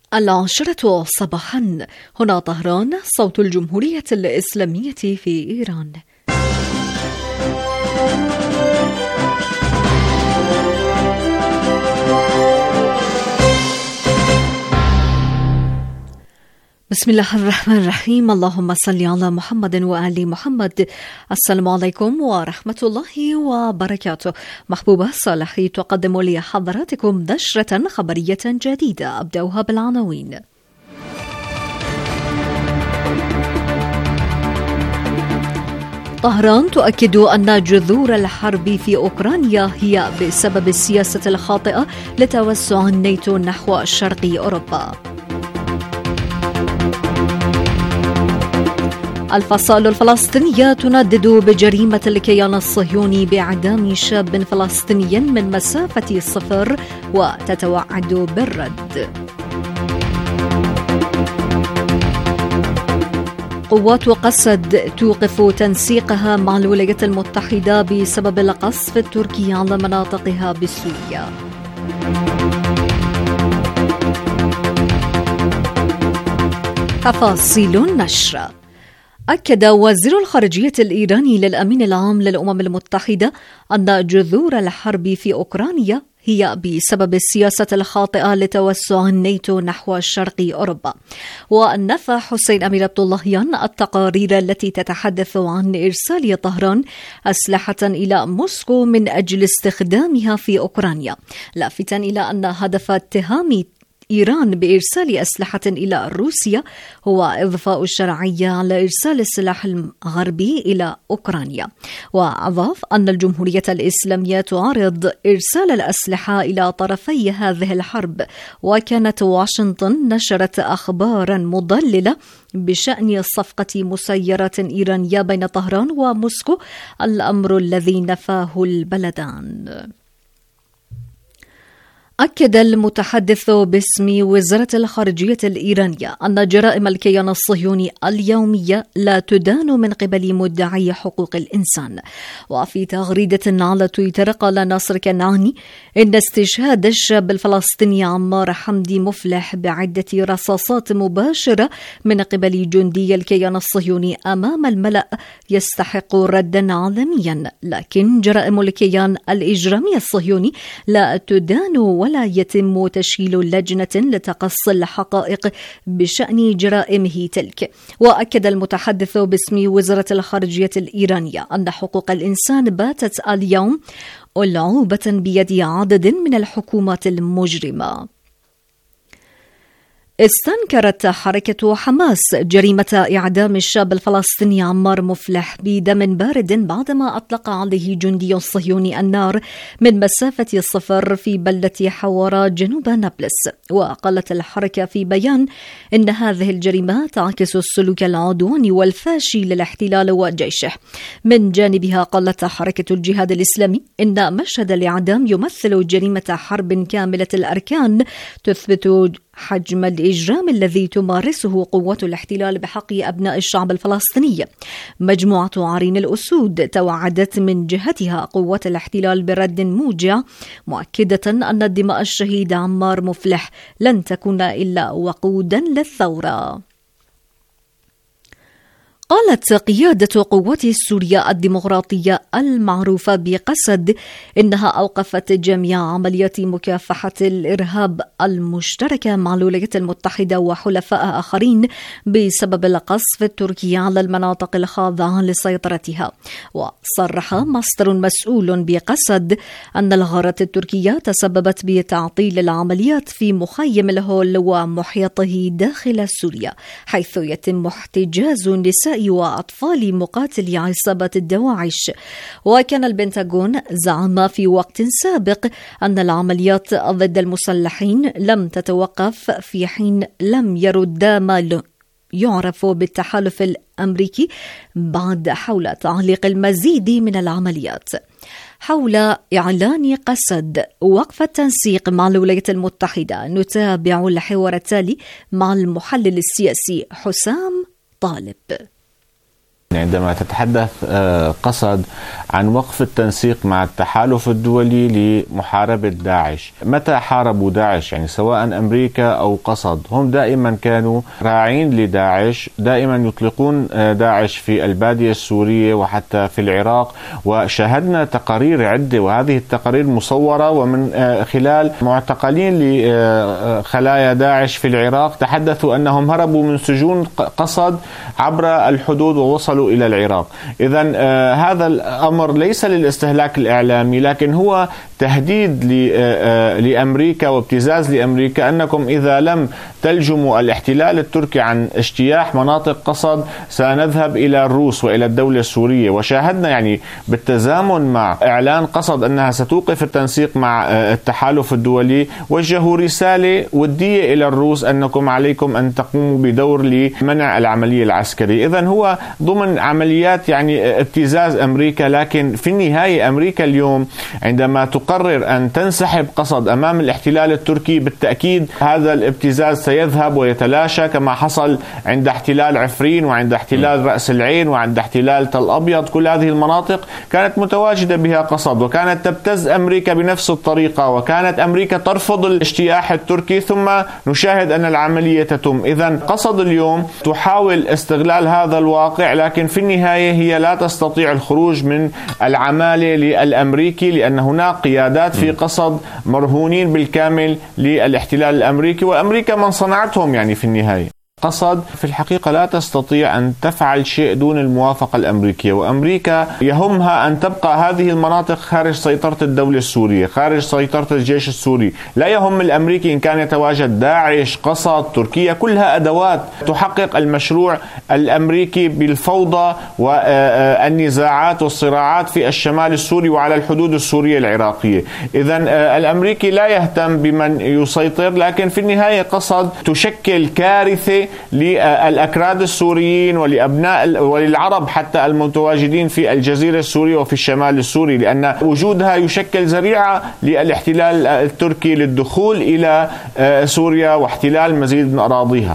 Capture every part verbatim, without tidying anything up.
العاشرة صباحا، هنا طهران، صوت الجمهورية الإسلامية في إيران. بسم الله الرحمن الرحيم. اللهم صل على محمد وآل محمد. السلام عليكم ورحمة الله وبركاته. محبوبة صالحي تقدم لحضراتكم نشرة خبرية جديدة، أبدأها بالعناوين. طهران تؤكد أن جذور الحرب في أوكرانيا هي بسبب السياسة الخاطئة لتوسع الناتو نحو شرق أوروبا. الفصائل الفلسطينية تندد بجريمة الكيان الصهيوني بإعدام شاب فلسطيني من مسافة صفر وتتوعد بالرد. قوات قسد توقف تنسيقها مع الولايات المتحدة بسبب القصف التركي على مناطقها بسوريا. تفاصيل النشر. أكد وزير الخارجية الإيراني للأمين العام للأمم المتحدة أن جذور الحرب في أوكرانيا هي بسبب السياسة الخاطئة لتوسع الناتو نحو شرق أوروبا. ونفى حسين أمير عبد اللهيان التقارير التي تتحدث عن إرسال طهران أسلحة إلى موسكو من أجل استخدامها في أوكرانيا، لافتا إلى أن هدف اتهام إيران بإرسال أسلحة إلى روسيا هو إضفاء الشرعية على إرسال السلاح الغربي إلى أوكرانيا. وأضاف أن الجمهورية الإسلامية تعارض إرسال الأسلحة إلى طرفي هذه الحرب، وكانت واشنطن نشرت أخبارا مضللة بشأن صفقة مسيرات إيرانية بين طهران وموسكو، الأمر الذي نفاه البلدان. أكد المتحدث باسم وزارة الخارجية الإيرانية أن جرائم الكيان الصهيوني اليومية لا تدان من قبل مدعي حقوق الإنسان. وفي تغريدة على تويتر قال ناصر كنعاني إن استشهاد الشاب الفلسطيني عمار حمدي مفلح بعدة رصاصات مباشرة من قبل جندي الكيان الصهيوني أمام الملأ يستحق ردا عالميا، لكن جرائم الكيان الإجرامي الصهيوني لا تدان ولا ولا يتم تشكيل لجنة لتقصي الحقائق بشأن جرائمه تلك. وأكد المتحدث باسم وزارة الخارجية الإيرانية أن حقوق الإنسان باتت اليوم ألعوبة بيد عدد من الحكومات المجرمة. استنكرت حركة حماس جريمة إعدام الشاب الفلسطيني عمار مفلح بدم بارد بعدما أطلق عليه جندي صهيوني النار من مسافة صفر في بلدة حوارة جنوب نابلس. وقالت الحركة في بيان إن هذه الجريمة تعكس السلوك العدواني والفاشي للاحتلال وجيشه. من جانبها قالت حركة الجهاد الإسلامي إن مشهد الإعدام يمثل جريمة حرب كاملة الأركان تثبت حجم الإجرام الذي تمارسه قوات الاحتلال بحق أبناء الشعب الفلسطيني. مجموعة عرين الأسود توعدت من جهتها قوات الاحتلال برد موجع، مؤكدة أن دماء الشهيد عمار مفلح لن تكون إلا وقودا للثورة. قالت قيادة قوات سوريا الديمقراطية المعروفة بقسد إنها أوقفت جميع عمليات مكافحة الإرهاب المشتركة مع الولايات المتحدة وحلفاء آخرين بسبب القصف التركي على المناطق الخاضعة لسيطرتها. وصرح مصدر مسؤول بقسد أن الغارات التركية تسببت بتعطيل العمليات في مخيم الهول ومحيطه داخل سوريا، حيث يتم احتجاز النساء وأطفال مقاتلي عصابة الدواعش. وكان البنتاغون زعم في وقت سابق أن العمليات ضد المسلحين لم تتوقف في حين لم يرد ما يعرف بالتحالف الأمريكي بعد حول تعليق المزيد من العمليات. حول إعلان قسد وقف التنسيق مع الولايات المتحدة، نتابع الحوار التالي مع المحلل السياسي حسام طالب. عندما تتحدث قسد عن وقف التنسيق مع التحالف الدولي لمحاربة داعش، متى حاربوا داعش؟ يعني سواء أمريكا أو قسد، هم دائما كانوا راعين لداعش، دائما يطلقون داعش في البادية السورية وحتى في العراق، وشاهدنا تقارير عدة، وهذه التقارير مصورة ومن خلال معتقلين لخلايا داعش في العراق تحدثوا أنهم هربوا من سجون قسد عبر الحدود ووصلوا إلى العراق. إذن آه هذا الأمر ليس للاستهلاك الإعلامي، لكن هو تهديد لأمريكا وابتزاز لأمريكا أنكم إذا لم تلجموا الاحتلال التركي عن اجتياح مناطق قسد سنذهب إلى الروس وإلى الدولة السورية. وشاهدنا يعني بالتزامن مع إعلان قسد أنها ستوقف التنسيق مع التحالف الدولي، وجهوا رسالة ودية إلى الروس أنكم عليكم أن تقوموا بدور لمنع العملية العسكرية. إذن هو ضمن عمليات يعني ابتزاز أمريكا، لكن في النهاية أمريكا اليوم عندما تقرر أن تنسحب قسد أمام الاحتلال التركي، بالتأكيد هذا الابتزاز سيذهب ويتلاشى كما حصل عند احتلال عفرين وعند احتلال رأس العين وعند احتلال تل أبيض. كل هذه المناطق كانت متواجدة بها قسد، وكانت تبتز أمريكا بنفس الطريقة، وكانت أمريكا ترفض الاجتياح التركي، ثم نشاهد أن العملية تتم. إذن قسد اليوم تحاول استغلال هذا الواقع، لكن في النهاية هي لا تستطيع الخروج من العمالة للأمريكي، لأن هناك قيادات في قسد مرهونين بالكامل للاحتلال الأمريكي، وأمريكا من صنعتهم. يعني في النهاية قسد في الحقيقة لا تستطيع أن تفعل شيء دون الموافقة الأمريكية، وأمريكا يهمها أن تبقى هذه المناطق خارج سيطرة الدولة السورية، خارج سيطرة الجيش السوري. لا يهم الأمريكي إن كان يتواجد داعش، قسد، تركيا، كلها أدوات تحقق المشروع الأمريكي بالفوضى والنزاعات والصراعات في الشمال السوري وعلى الحدود السورية العراقية. إذن الأمريكي لا يهتم بمن يسيطر، لكن في النهاية قسد تشكل كارثة للأكراد السوريين ولأبناء وللعرب حتى المتواجدين في الجزيرة السورية وفي الشمال السوري، لأن وجودها يشكل ذريعة للاحتلال التركي للدخول إلى سوريا واحتلال مزيد من أراضيها.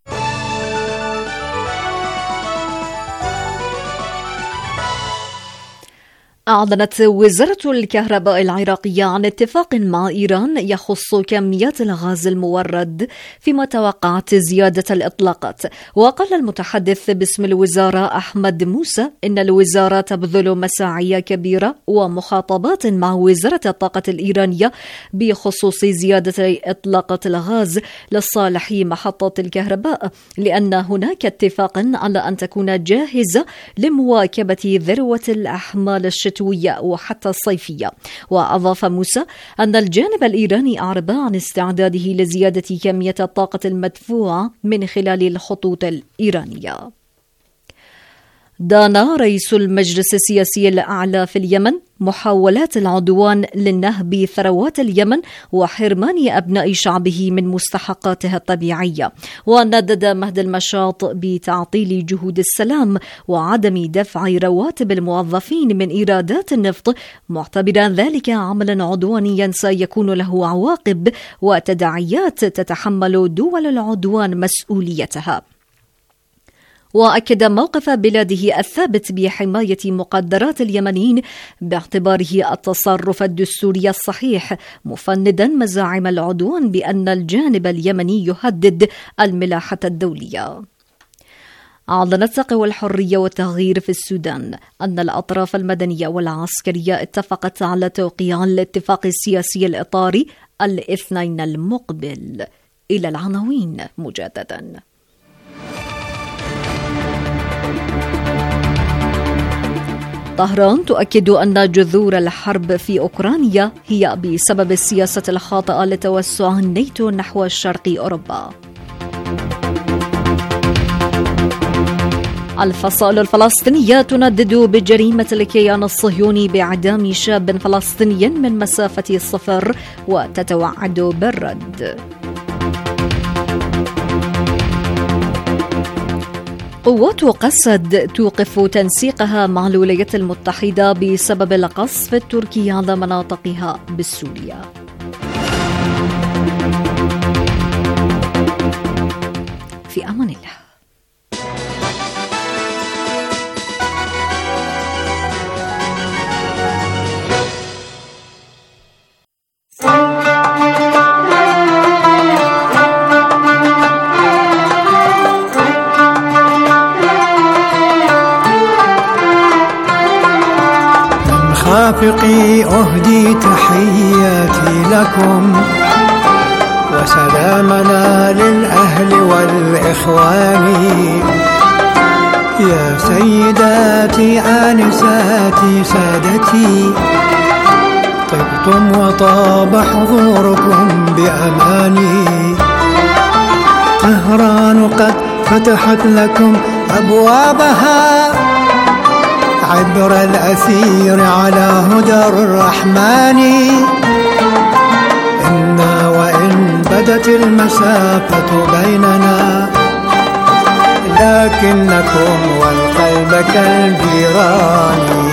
أعلنت وزارة الكهرباء العراقية عن اتفاق مع إيران يخص كميات الغاز المورد، فيما توقعت زيادة الإطلاقات. وقال المتحدث باسم الوزارة أحمد موسى إن الوزارة تبذل مساعي كبيرة ومخاطبات مع وزارة الطاقة الإيرانية بخصوص زيادة إطلاقات الغاز لصالح محطات الكهرباء، لأن هناك اتفاق على أن تكون جاهزة لمواكبة ذروة الأحمال الشتوية وحتى الصيفية. وأضاف موسى أن الجانب الإيراني أعرب عن استعداده لزيادة كمية الطاقة المدفوعة من خلال الخطوط الإيرانية. دان رئيس المجلس السياسي الأعلى في اليمن محاولات العدوان للنهب ثروات اليمن وحرمان أبناء شعبه من مستحقاته الطبيعية، وندد مهد المشاط بتعطيل جهود السلام وعدم دفع رواتب الموظفين من إيرادات النفط، معتبرا ذلك عملا عدوانيا سيكون له عواقب وتداعيات تتحمل دول العدوان مسؤوليتها. وأكد موقف بلاده الثابت بحماية مقدرات اليمنيين باعتباره التصرف الدستوري الصحيح، مفندا مزاعم العدوان بأن الجانب اليمني يهدد الملاحة الدولية. أعلنت قوى الحرية والتغيير في السودان أن الأطراف المدنية والعسكرية اتفقت على توقيع الاتفاق السياسي الإطاري الاثنين المقبل. إلى العناوين مجددا. طهران تؤكد أن جذور الحرب في أوكرانيا هي بسبب السياسة الخاطئة لتوسع الناتو نحو شرق أوروبا. الفصائل الفلسطينية تندد بجريمة الكيان الصهيوني بإعدام شاب فلسطيني من مسافة الصفر وتتوعد بالرد. قوات قسد توقف تنسيقها مع الولايات المتحدة بسبب القصف التركي على مناطقها بالسورية. في أمان الله. مرافقي أهدي تحياتي لكم، وسلامنا للأهل والإخوان. يا سيداتي آنساتي سادتي، طبتم وطاب حضوركم بأماني. طهران قد فتحت لكم أبوابها، عبر الأثير على هدى الرحمن. إنا وإن بدت المسافة بيننا، لكنكم والقلب كالجيران.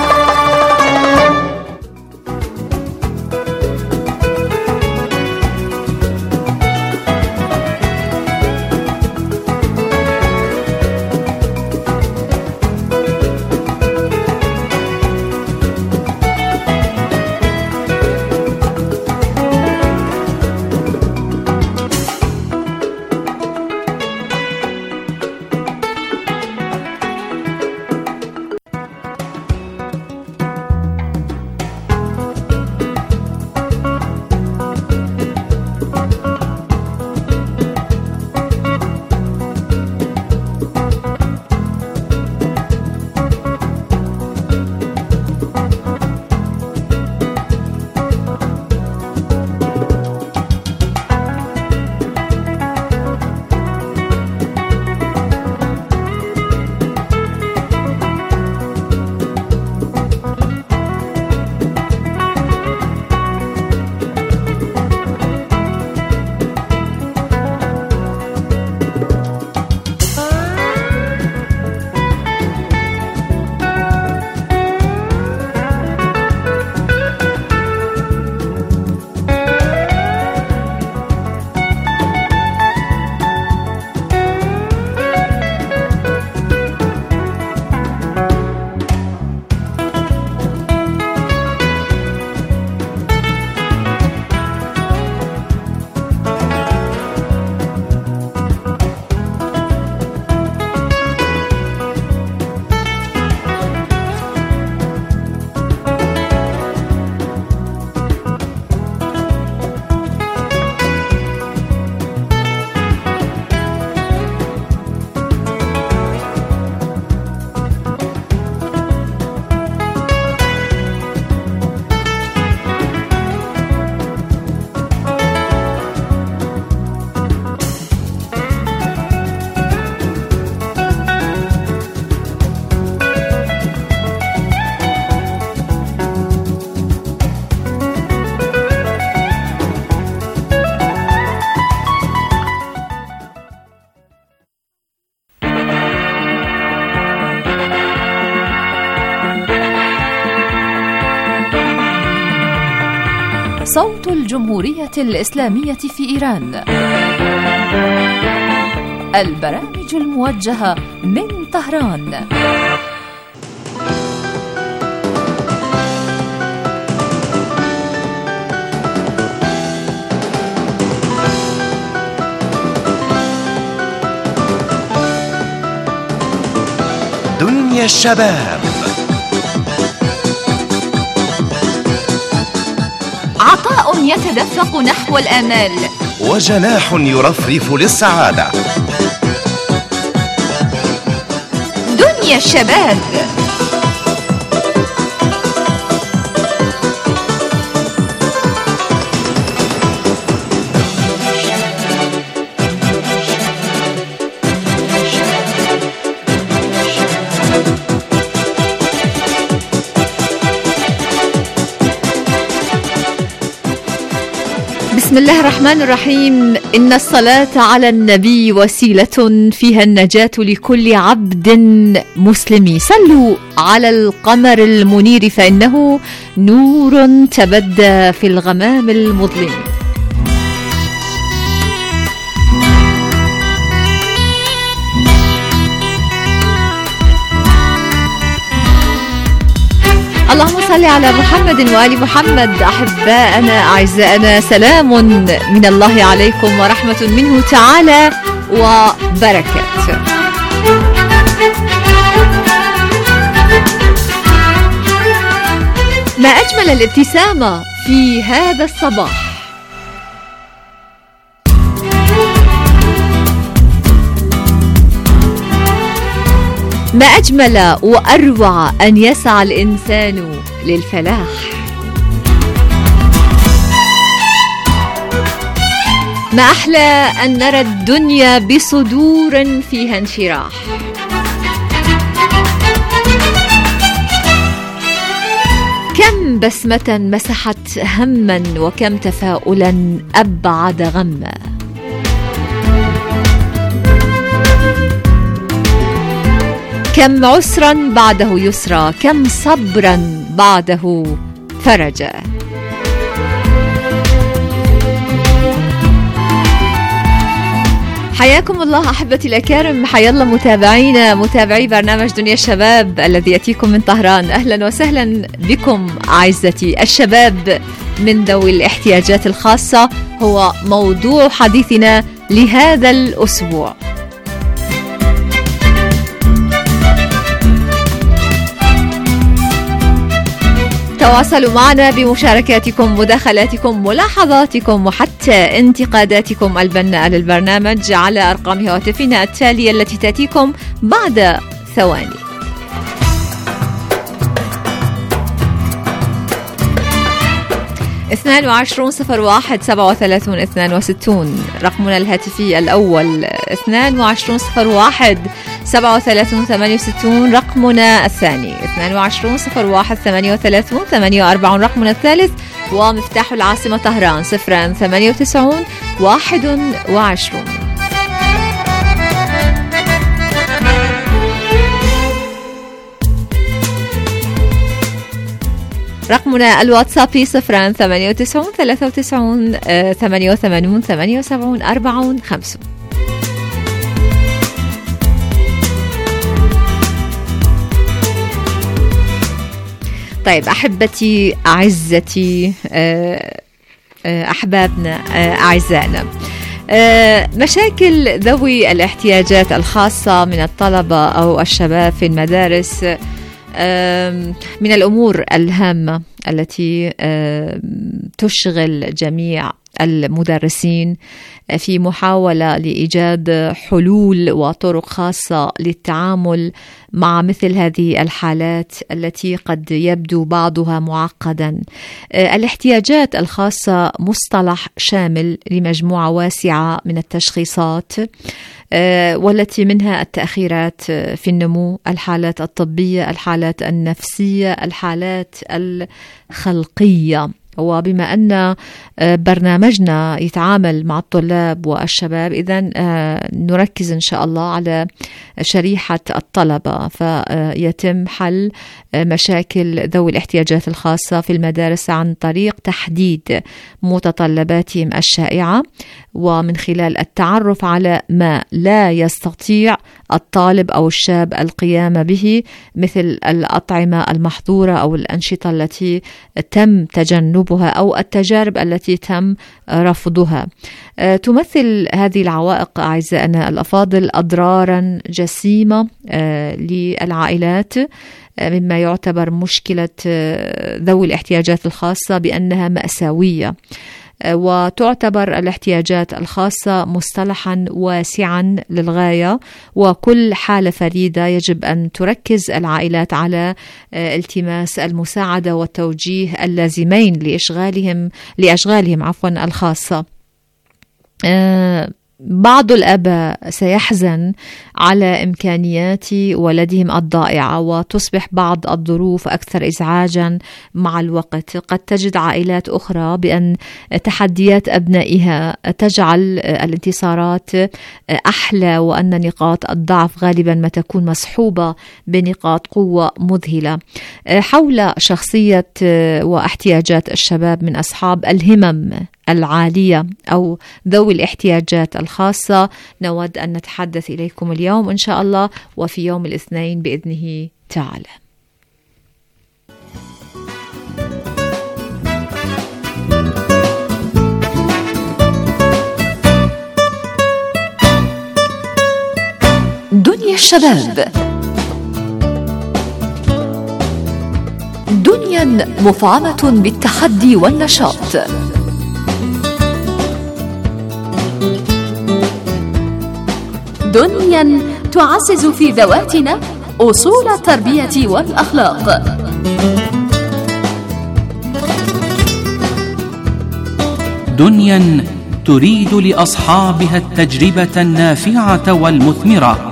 صوت الجمهورية الإسلامية في إيران، البرامج الموجهة من طهران. دنيا الشباب، عطاء يتدفق نحو الآمال، وجناح يرفرف للسعادة. دنيا الشباب. بسم الله الرحمن الرحيم. إن الصلاة على النبي وسيلة فيها النجاة لكل عبد مسلم. صلوا على القمر المنير فإنه نور تبدى في الغمام المظلم. اللهم صل على محمد وآل محمد. أحباءنا أعزائنا، سلام من الله عليكم ورحمة منه تعالى وبركاته. ما أجمل الابتسامة في هذا الصباح. ما أجمل وأروع أن يسعى الإنسان للفلاح. ما أحلى أن نرى الدنيا بصدور فيها انشراح. كم بسمة مسحت هما وكم تفاؤلا أبعد غما. كم عسرا بعده يسرا، كم صبرا بعده فرجا. حياكم الله أحبتي الأكارم، حيا الله متابعينا متابعي برنامج دنيا الشباب الذي يأتيكم من طهران. أهلا وسهلا بكم أعزتي. الشباب من ذوي الاحتياجات الخاصة هو موضوع حديثنا لهذا الأسبوع. تواصلوا معنا بمشاركاتكم، مداخلاتكم، ملاحظاتكم وحتى انتقاداتكم البناءة للبرنامج على أرقام هواتفنا التالية التي تأتيكم بعد ثواني. اثنان وعشرون صفر واحد سبعة وثلاثون اثنان وستون رقمنا الهاتفي الأول، اثنان وعشرون صفر واحد سبعة وثلاثون ثمانية وستون رقمنا الثاني، اثنان وعشرون صفر واحد ثمانية وثلاثون ثمانية وأربعون رقمنا الثالث، ومفتاح العاصمة طهران صفر ثمانية وتسعون واحد وعشرون. رقمنا الواتسابي صفر ثمانية وتسعون ثلاثة وتسعون ثمانية وثمانون ثمانية وسبعون أربعون خمسون. طيب أحبتي أعزتي أحبابنا أعزائنا، مشاكل ذوي الاحتياجات الخاصة من الطلبة أو الشباب في المدارس من الأمور الهامة التي تشغل جميع المدرسين في محاولة لإيجاد حلول وطرق خاصة للتعامل مع مثل هذه الحالات التي قد يبدو بعضها معقدا. الاحتياجات الخاصة مصطلح شامل لمجموعة واسعة من التشخيصات، والتي منها التأخيرات في النمو، الحالات الطبية، الحالات النفسية، الحالات الخلقية. وبما أن برنامجنا يتعامل مع الطلاب والشباب، إذن نركز إن شاء الله على شريحة الطلبة، فيتم حل مشاكل ذوي الاحتياجات الخاصة في المدارس عن طريق تحديد متطلباتهم الشائعة، ومن خلال التعرف على ما لا يستطيع الطالب أو الشاب القيام به، مثل الأطعمة المحظورة أو الأنشطة التي تم تجنبها أو التجارب التي تم رفضها. تمثل هذه العوائق أعزائنا الأفاضل أضرارا جسيمة للعائلات، مما يعتبر مشكلة ذوي الاحتياجات الخاصة بأنها مأساوية. وتعتبر الاحتياجات الخاصة مصطلحا واسعا للغاية، وكل حالة فريدة يجب أن تركز العائلات على التماس المساعدة والتوجيه اللازمين لإشغالهم لأشغالهم عفوا الخاصة. بعض الآباء سيحزن على إمكانيات ولدهم الضائعة، وتصبح بعض الظروف أكثر إزعاجا مع الوقت. قد تجد عائلات أخرى بأن تحديات أبنائها تجعل الانتصارات أحلى، وأن نقاط الضعف غالبا ما تكون مصحوبة بنقاط قوة مذهلة. حول شخصية واحتياجات الشباب من أصحاب الهمم العالية أو ذوي الاحتياجات الخاصة نود أن نتحدث إليكم اليوم إن شاء الله، وفي يوم الاثنين بإذنه تعالى. دنيا الشباب. دنيا مفعمة بالتحدي والنشاط. دنيا تعزز في ذواتنا أصول التربية والأخلاق. دنيا تريد لأصحابها التجربة النافعة والمثمرة.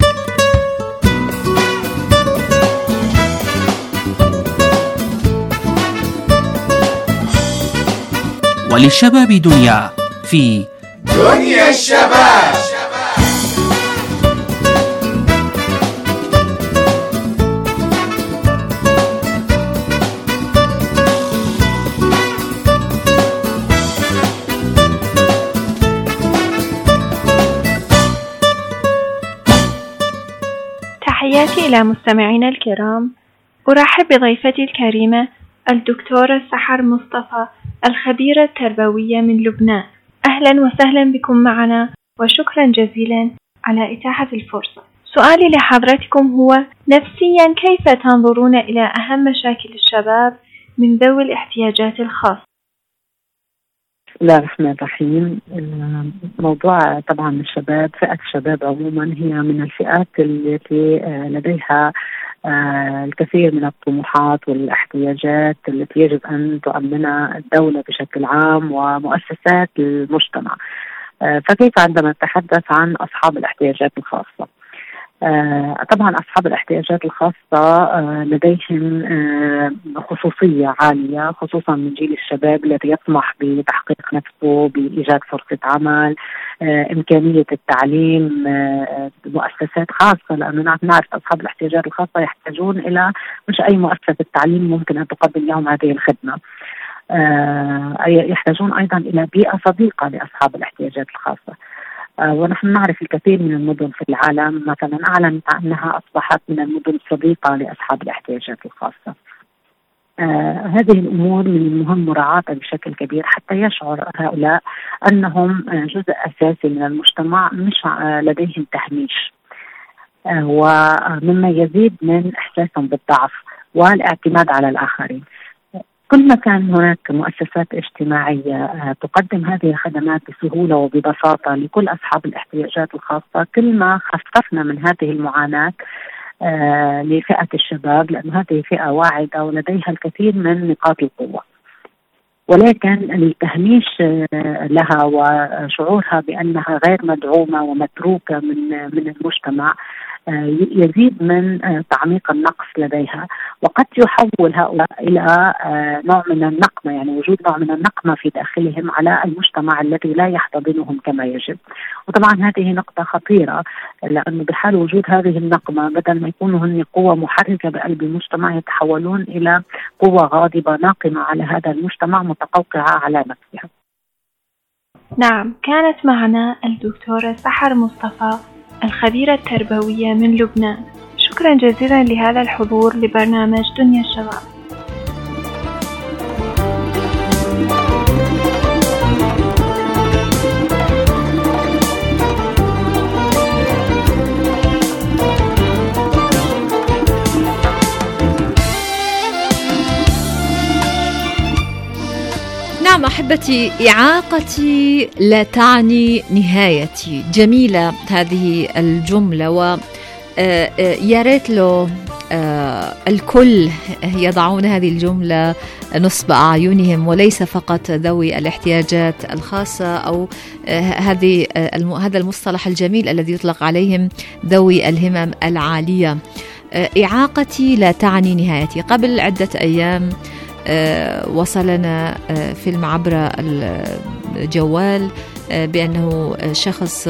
وللشباب دنيا في دنيا الشباب. تحياتي إلى مستمعينا الكرام. أرحب بضيفتي الكريمة الدكتورة سحر مصطفى، الخبيرة التربوية من لبنان. أهلا وسهلا بكم معنا وشكرا جزيلا على إتاحة الفرصة. سؤالي لحضرتكم هو: نفسيا كيف تنظرون إلى أهم مشاكل الشباب من ذوي الاحتياجات الخاصة؟ بسم الله الرحمن الرحيم. موضوع طبعا الشباب، فئة الشباب عموما هي من الفئات التي لديها الكثير من الطموحات والاحتياجات التي يجب أن تؤمنها الدولة بشكل عام ومؤسسات المجتمع. فكيف عندما نتحدث عن أصحاب الاحتياجات الخاصة؟ طبعا أصحاب الاحتياجات الخاصة لديهم خصوصية عالية، خصوصا من جيل الشباب الذي يطمح بتحقيق نفسه، بإيجاد فرصة عمل، إمكانية التعليم، مؤسسات خاصة، لأننا نعرف أصحاب الاحتياجات الخاصة يحتاجون إلى مش أي مؤسسة تعليم ممكن أن تقدم لهم هذه الخدمة. يحتاجون أيضا إلى بيئة صديقة لأصحاب الاحتياجات الخاصة. ونحن نعرف الكثير من المدن في العالم مثلا أعلنت أنها أصبحت من المدن الصديقة لأصحاب الاحتياجات الخاصة. آه هذه الأمور من المهم مراعاتها بشكل كبير حتى يشعر هؤلاء أنهم جزء أساسي من المجتمع، مش آه لديهم تهميش، آه ومما يزيد من إحساسهم بالضعف والاعتماد على الآخرين. كل ما كان هناك مؤسسات اجتماعية تقدم هذه الخدمات بسهولة وببساطة لكل أصحاب الاحتياجات الخاصة، كل ما خففنا من هذه المعاناة لفئة الشباب، لأن هذه فئة واعدة ولديها الكثير من نقاط القوة. ولكن التهميش لها وشعورها بأنها غير مدعومة ومتروكة من من المجتمع يزيد من تعميق النقص لديها، وقد يحول هؤلاء إلى نوع من النقمة، يعني وجود نوع من النقمة في داخلهم على المجتمع الذي لا يحتضنهم كما يجب. وطبعا هذه نقطة خطيرة، لأنه بحال وجود هذه النقمة بدل ما يكونوا هن قوة محركة بقلب المجتمع، يتحولون إلى قوة غاضبة ناقمة على هذا المجتمع، متقوقعة على نفسها. نعم، كانت معنا الدكتورة سحر مصطفى، الخبيرة التربوية من لبنان. شكرا جزيلا لهذا الحضور لبرنامج دنيا الشباب. نعم أحبتي، إعاقتي لا تعني نهايتي. جميلة هذه الجملة، و يا ريت لو الكل يضعون هذه الجملة نصب أعينهم، وليس فقط ذوي الاحتياجات الخاصة أو هذه هذا المصطلح الجميل الذي يطلق عليهم ذوي الهمم العالية. إعاقتي لا تعني نهايتي. قبل عدة أيام وصلنا فيلم عبر الجوال بأنه شخص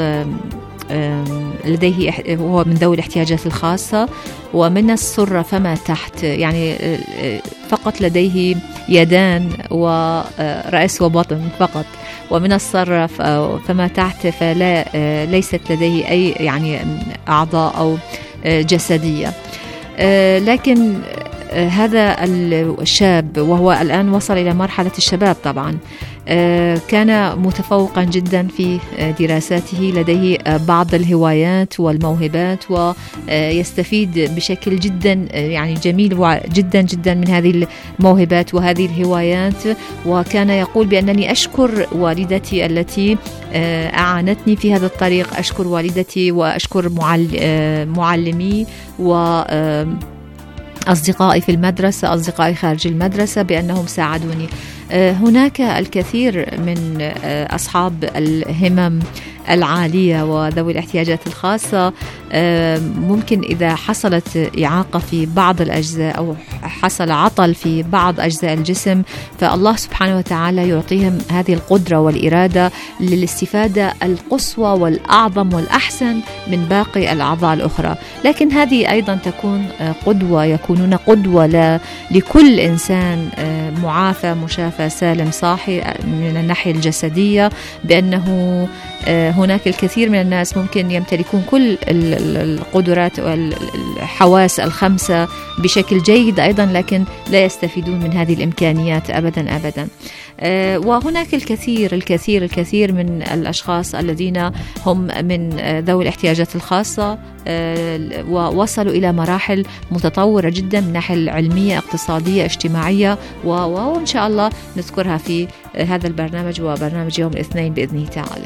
لديه هو من ذوي الاحتياجات الخاصة، ومن السرة فما تحت، يعني فقط لديه يدان ورأس وبطن فقط، ومن السرة فما تحت فلا ليست لديه أي يعني أعضاء أو جسدية. لكن هذا الشاب وهو الآن وصل إلى مرحلة الشباب طبعا كان متفوقا جدا في دراساته، لديه بعض الهوايات والموهبات ويستفيد بشكل جدا يعني جميل جدا جدا من هذه الموهبات وهذه الهوايات. وكان يقول بأنني أشكر والدتي التي أعانتني في هذا الطريق، أشكر والدتي وأشكر معلمي و أصدقائي في المدرسة، أصدقائي خارج المدرسة بأنهم ساعدوني. هناك الكثير من أصحاب الهمم العالية وذوي الاحتياجات الخاصة ممكن إذا حصلت إعاقة في بعض الأجزاء أو حصل عطل في بعض أجزاء الجسم، فالله سبحانه وتعالى يعطيهم هذه القدرة والإرادة للاستفادة القصوى والأعظم والأحسن من باقي الأعضاء الأخرى. لكن هذه أيضا تكون قدوة، يكونون قدوة لكل إنسان معافى مشافى سالم صاحي من الناحية الجسدية، بأنه هناك الكثير من الناس ممكن يمتلكون كل القدرات والحواس الخمسة بشكل جيد أيضا، لكن لا يستفيدون من هذه الإمكانيات أبدا أبدا. وهناك الكثير الكثير الكثير من الأشخاص الذين هم من ذوي الاحتياجات الخاصة ووصلوا إلى مراحل متطورة جدا من الناحية العلمية اقتصادية اجتماعية، وإن شاء الله نذكرها في هذا البرنامج وبرنامج يوم الاثنين بإذنه تعالى.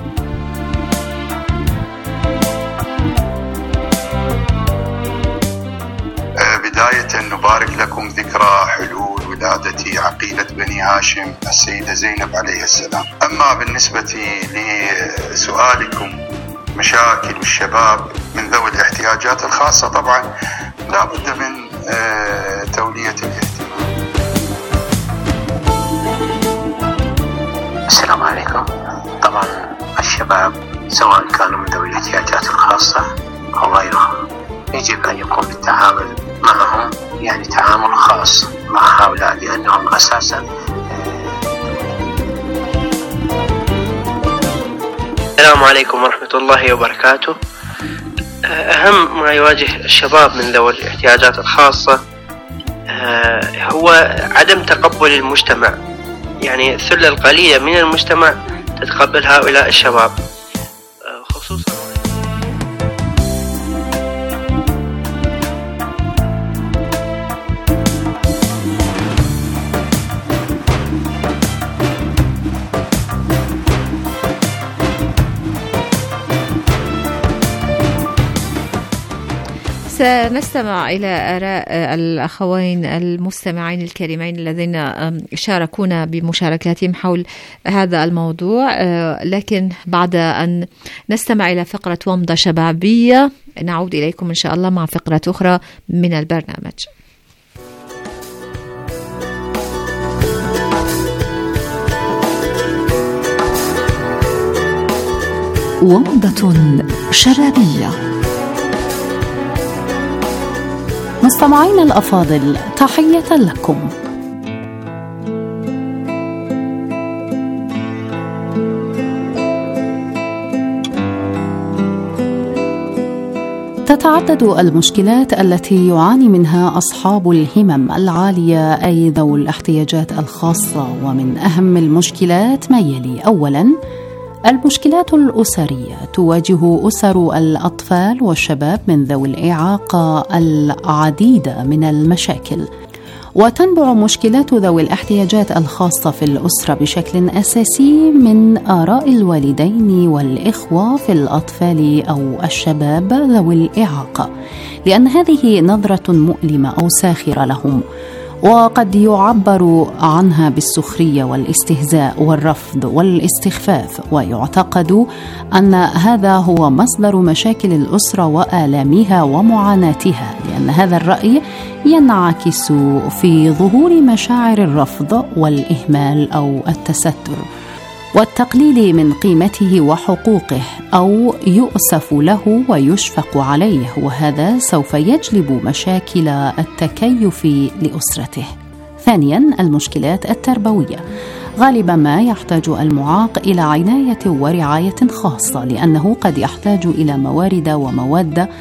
بداية نبارك لكم ذكرى حلول ولادة عقيلة بني هاشم السيدة زينب عليه السلام. أما بالنسبة لسؤالكم مشاكل الشباب من ذوي الاحتياجات الخاصة، طبعا لا بد من تولية الاهتمام. السلام عليكم. طبعا الشباب سواء كانوا من ذوي الاحتياجات الخاصة أو غيرهم يجب أن يقوم بالتعامل معهم يعني تعامل خاص مع هؤلاء، لأنهم أساسا السلام عليكم ورحمة الله وبركاته. أهم ما يواجه الشباب من ذوي الاحتياجات الخاصة هو عدم تقبل المجتمع، يعني الثلة القليلة من المجتمع تتقبل هؤلاء الشباب خصوصا. سنستمع إلى آراء الأخوين المستمعين الكريمين الذين شاركونا بمشاركاتهم حول هذا الموضوع، لكن بعد أن نستمع إلى فقرة ومضة شبابية نعود إليكم إن شاء الله مع فقرة أخرى من البرنامج. ومضة شبابية. مستمعين الأفاضل، تحية لكم. تتعدد المشكلات التي يعاني منها أصحاب الهمم العالية أي ذوي الاحتياجات الخاصة، ومن أهم المشكلات ما يلي: أولاً، المشكلات الأسرية. تواجه أسر الأطفال والشباب من ذوي الإعاقة العديد من المشاكل، وتنبع مشكلات ذوي الاحتياجات الخاصة في الأسرة بشكل أساسي من آراء الوالدين والإخوة في الأطفال أو الشباب ذوي الإعاقة، لأن هذه نظرة مؤلمة أو ساخرة لهم، وقد يعبر عنها بالسخرية والاستهزاء والرفض والاستخفاف، ويعتقد أن هذا هو مصدر مشاكل الأسرة وآلامها ومعاناتها، لأن هذا الرأي ينعكس في ظهور مشاعر الرفض والإهمال أو التستر والتقليل من قيمته وحقوقه، أو يؤسف له ويشفق عليه، وهذا سوف يجلب مشاكل التكيف لأسرته. ثانياً، المشكلات التربوية. غالبا ما يحتاج المعاق إلى عناية ورعاية خاصة، لأنه قد يحتاج إلى موارد ومواد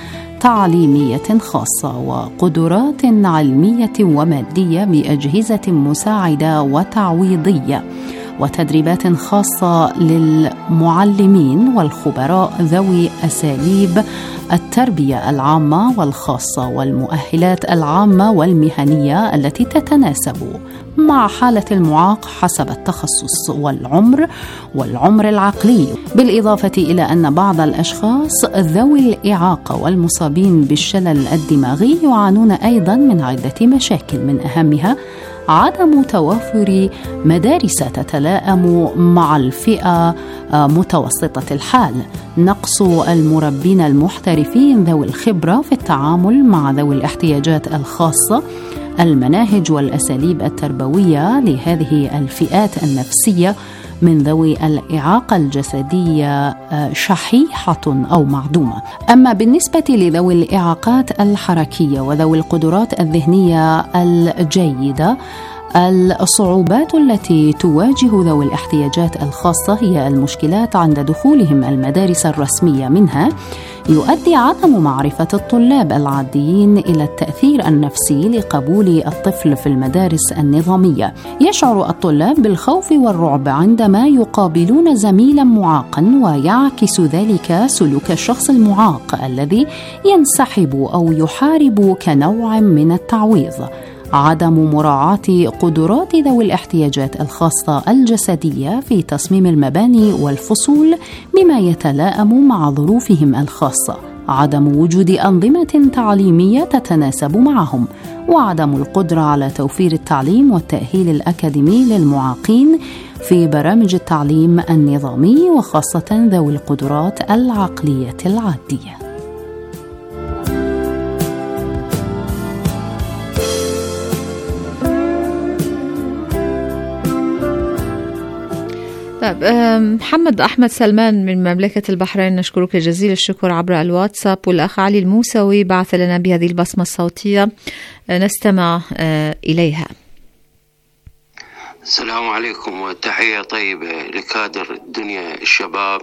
تعليمية خاصة وقدرات علمية ومادية بأجهزة مساعدة وتعويضية وتدريبات خاصة للمعلمين والخبراء ذوي أساليب التربية العامة والخاصة والمؤهلات العامة والمهنية التي تتناسب مع حالة المعاق حسب التخصص والعمر والعمر العقلي، بالإضافة إلى أن بعض الأشخاص ذوي الإعاقة والمصابين بالشلل الدماغي يعانون أيضا من عدة مشاكل، من أهمها عدم توافر مدارس تتلائم مع الفئة متوسطة الحال، نقص المربين المحترفين ذوي الخبرة في التعامل مع ذوي الاحتياجات الخاصة، المناهج والأساليب التربوية لهذه الفئات النفسية من ذوي الإعاقة الجسدية شحيحة أو معدومة. أما بالنسبة لذوي الإعاقات الحركية وذوي القدرات الذهنية الجيدة، الصعوبات التي تواجه ذوي الاحتياجات الخاصة هي المشكلات عند دخولهم المدارس الرسمية، منها يؤدي عدم معرفة الطلاب العاديين إلى التأثير النفسي لقبول الطفل في المدارس النظامية. يشعر الطلاب بالخوف والرعب عندما يقابلون زميلا معاقا، ويعكس ذلك سلوك الشخص المعاق الذي ينسحب أو يحارب كنوع من التعويض. عدم مراعاة قدرات ذوي الاحتياجات الخاصة الجسدية في تصميم المباني والفصول بما يتلائم مع ظروفهم الخاصة، عدم وجود أنظمة تعليمية تتناسب معهم، وعدم القدرة على توفير التعليم والتأهيل الأكاديمي للمعاقين في برامج التعليم النظامي، وخاصة ذوي القدرات العقلية العادية. محمد أحمد سلمان من مملكة البحرين، نشكرك جزيل الشكر عبر الواتساب. والأخ علي الموسوي بعث لنا بهذه البصمة الصوتية، نستمع إليها. السلام عليكم وتحية طيبة لكادر دنيا الشباب.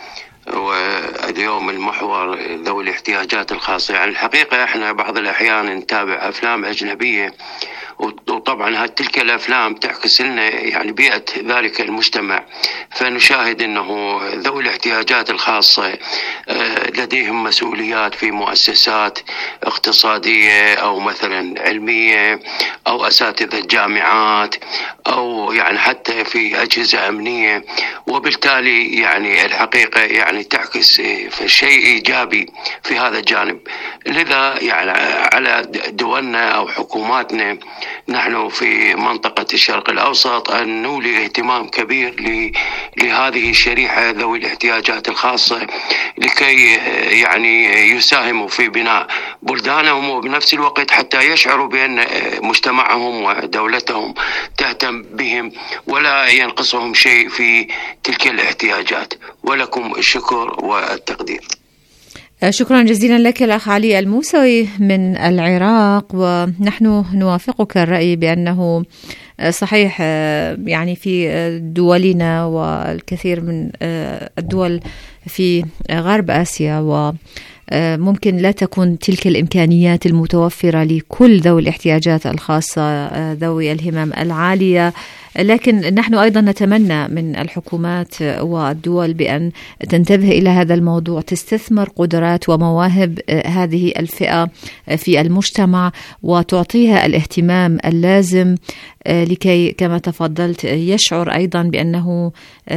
واليوم المحور ذوي الاحتياجات الخاصة. يعني الحقيقة احنا بعض الأحيان نتابع أفلام أجنبية، وطبعا تلك الأفلام تعكس لنا يعني بيئة ذلك المجتمع، فنشاهد أنه ذوي الاحتياجات الخاصة لديهم مسؤوليات في مؤسسات اقتصادية أو مثلا علمية أو أساتذة جامعات أو يعني حتى في أجهزة أمنية، وبالتالي يعني الحقيقة يعني تعكس في شيء إيجابي في هذا الجانب. لذا يعني على دولنا أو حكوماتنا نحن في منطقة الشرق الأوسط أن نولي اهتمام كبير لهذه الشريحة ذوي الاحتياجات الخاصة، لكي يعني يساهموا في بناء بلدانهم، وبنفس الوقت حتى يشعروا بأن مجتمعهم ودولتهم تهتم بهم ولا ينقصهم شيء في تلك الاحتياجات. ولكم الشكر والتقدير. شكرا جزيلا لك الأخ علي الموسوي من العراق. ونحن نوافقك الرأي بأنه صحيح يعني في دولنا والكثير من الدول في غرب آسيا وممكن لا تكون تلك الإمكانيات المتوفرة لكل ذوي الاحتياجات الخاصة ذوي الهمم العالية، لكن نحن أيضا نتمنى من الحكومات والدول بأن تنتبه إلى هذا الموضوع، تستثمر قدرات ومواهب هذه الفئة في المجتمع وتعطيها الاهتمام اللازم لكي كما تفضلت يشعر أيضا بأنه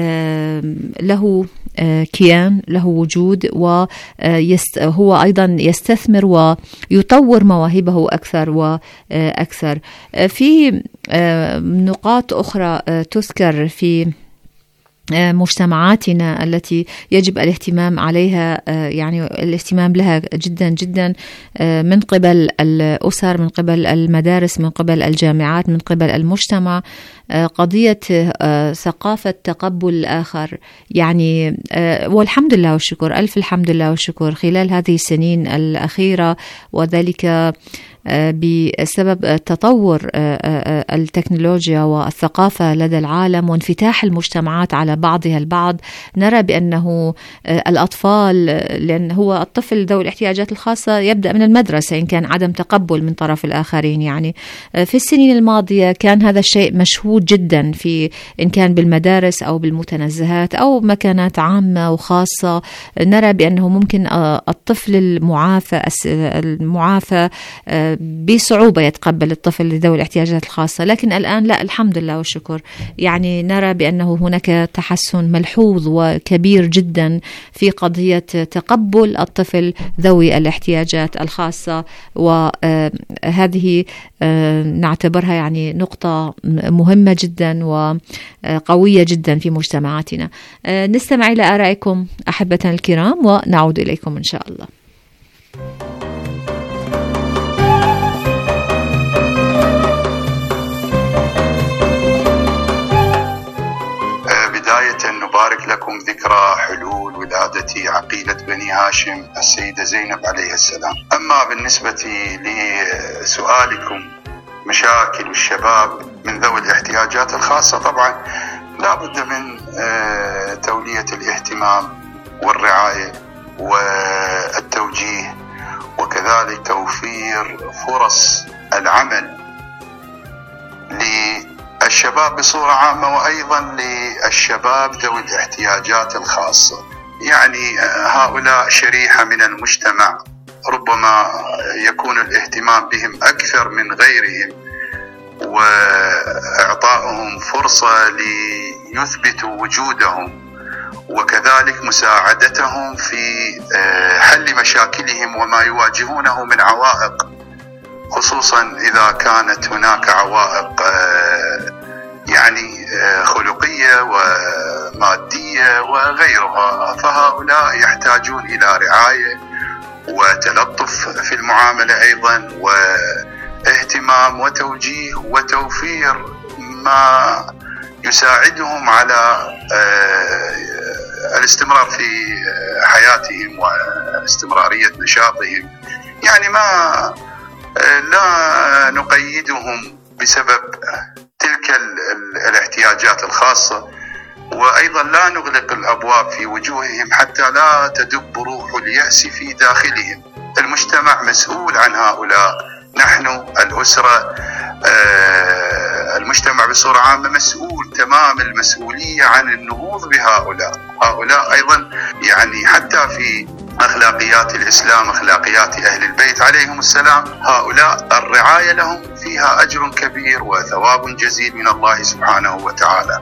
له كيان، له وجود، وهو أيضا يستثمر ويطور مواهبه أكثر وأكثر. في نقاط أخرى تذكر في مجتمعاتنا التي يجب الاهتمام عليها، يعني الاهتمام لها جدا جدا من قبل الأسر، من قبل المدارس، من قبل الجامعات، من قبل المجتمع، قضية ثقافة تقبل الآخر. يعني والحمد لله والشكر، ألف الحمد لله والشكر، خلال هذه السنين الأخيرة وذلك بسبب تطور التكنولوجيا والثقافة لدى العالم وانفتاح المجتمعات على بعضها البعض، نرى بأنه الأطفال، لأن هو الطفل ذوي الاحتياجات الخاصة يبدأ من المدرسة إن كان عدم تقبل من طرف الآخرين. يعني في السنين الماضية كان هذا الشيء مشهود جدا في إن كان بالمدارس أو بالمتنزهات أو مكانات عامة وخاصة، نرى بأنه ممكن الطفل المعافى المعافى بصعوبة يتقبل الطفل ذوي الاحتياجات الخاصة، لكن الآن لا، الحمد لله والشكر، يعني نرى بأنه هناك تحسن ملحوظ وكبير جدا في قضية تقبل الطفل ذوي الاحتياجات الخاصة، وهذه نعتبرها يعني نقطة مهمة جدا وقوية جدا في مجتمعاتنا. نستمع إلى آرائكم أحبتنا الكرام ونعود إليكم إن شاء الله. بداية نبارك لكم ذكرى حلول ولادة عقيلة بني هاشم السيدة زينب عليه السلام. أما بالنسبة لسؤالكم مشاكل الشباب من ذوي الاحتياجات الخاصة، طبعا لا بد من تولية الاهتمام والرعاية والتوجيه، وكذلك توفير فرص العمل للشباب بصورة عامة، وأيضا للشباب ذوي الاحتياجات الخاصة. يعني هؤلاء شريحة من المجتمع ربما يكون الاهتمام بهم أكثر من غيرهم، وإعطائهم فرصة ليثبتوا وجودهم، وكذلك مساعدتهم في حل مشاكلهم وما يواجهونه من عوائق، خصوصا إذا كانت هناك عوائق يعني خلقية ومادية وغيرها، فهؤلاء يحتاجون إلى رعاية وتلطف في المعاملة أيضا، واهتمام وتوجيه وتوفير ما يساعدهم على الاستمرار في حياتهم واستمرارية نشاطهم. يعني ما لا نقيدهم بسبب تلك الاحتياجات الخاصة، وأيضا لا نغلق الأبواب في وجوههم حتى لا تدب روح اليأس في داخلهم. المجتمع مسؤول عن هؤلاء، نحن الأسرة، المجتمع بصورة عامة مسؤول تمام المسؤولية عن النهوض بهؤلاء. هؤلاء أيضا يعني حتى في أخلاقيات الإسلام، أخلاقيات أهل البيت عليهم السلام، هؤلاء الرعاية لهم فيها أجر كبير وثواب جزيل من الله سبحانه وتعالى.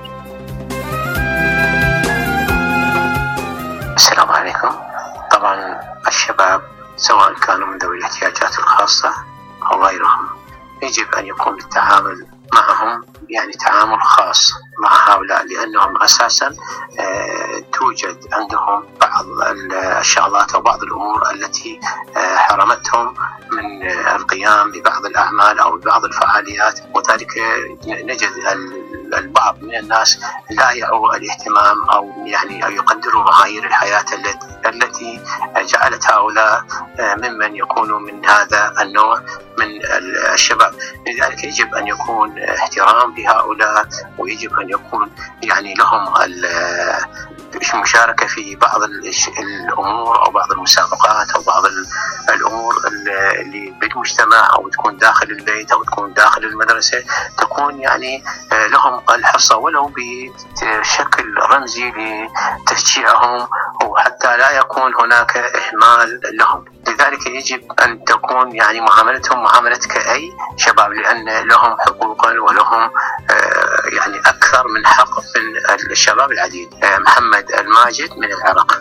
السلام عليكم. طبعا الشباب سواء كانوا من ذوي الاحتياجات الخاصة أو غيرهم يجب أن يكون التعامل معهم يعني تعامل خاص مع هؤلاء، لأنهم أساسا توجد عندهم بعض الشغلات أو بعض الأمور التي حرمتهم من القيام ببعض الأعمال أو ببعض الفعاليات، وذلك نجد البعض من الناس لا يعوا الاهتمام أو يعني أو يقدروا معايير الحياة التي جعلت هؤلاء ممن يكونوا من هذا النوع من الشباب. لذلك يجب أن يكون احترام بهؤلاء، ويجب أن يكون يعني لهم المشاركة في بعض الأمور أو بعض المسابقات أو بعض الأمور اللي بالمجتمع أو تكون داخل البيت أو تكون داخل المدرسة، تكون يعني لهم الحصة ولو بشكل رمزي لتشجيعهم، وحتى لا يكون هناك إهمال لهم. لذلك يجب أن تكون يعني معاملتهم معاملة كأي شباب، لأن لهم حقوقا ولهم يعني أكثر من حق من الشباب العديد. محمد الماجد من العراق.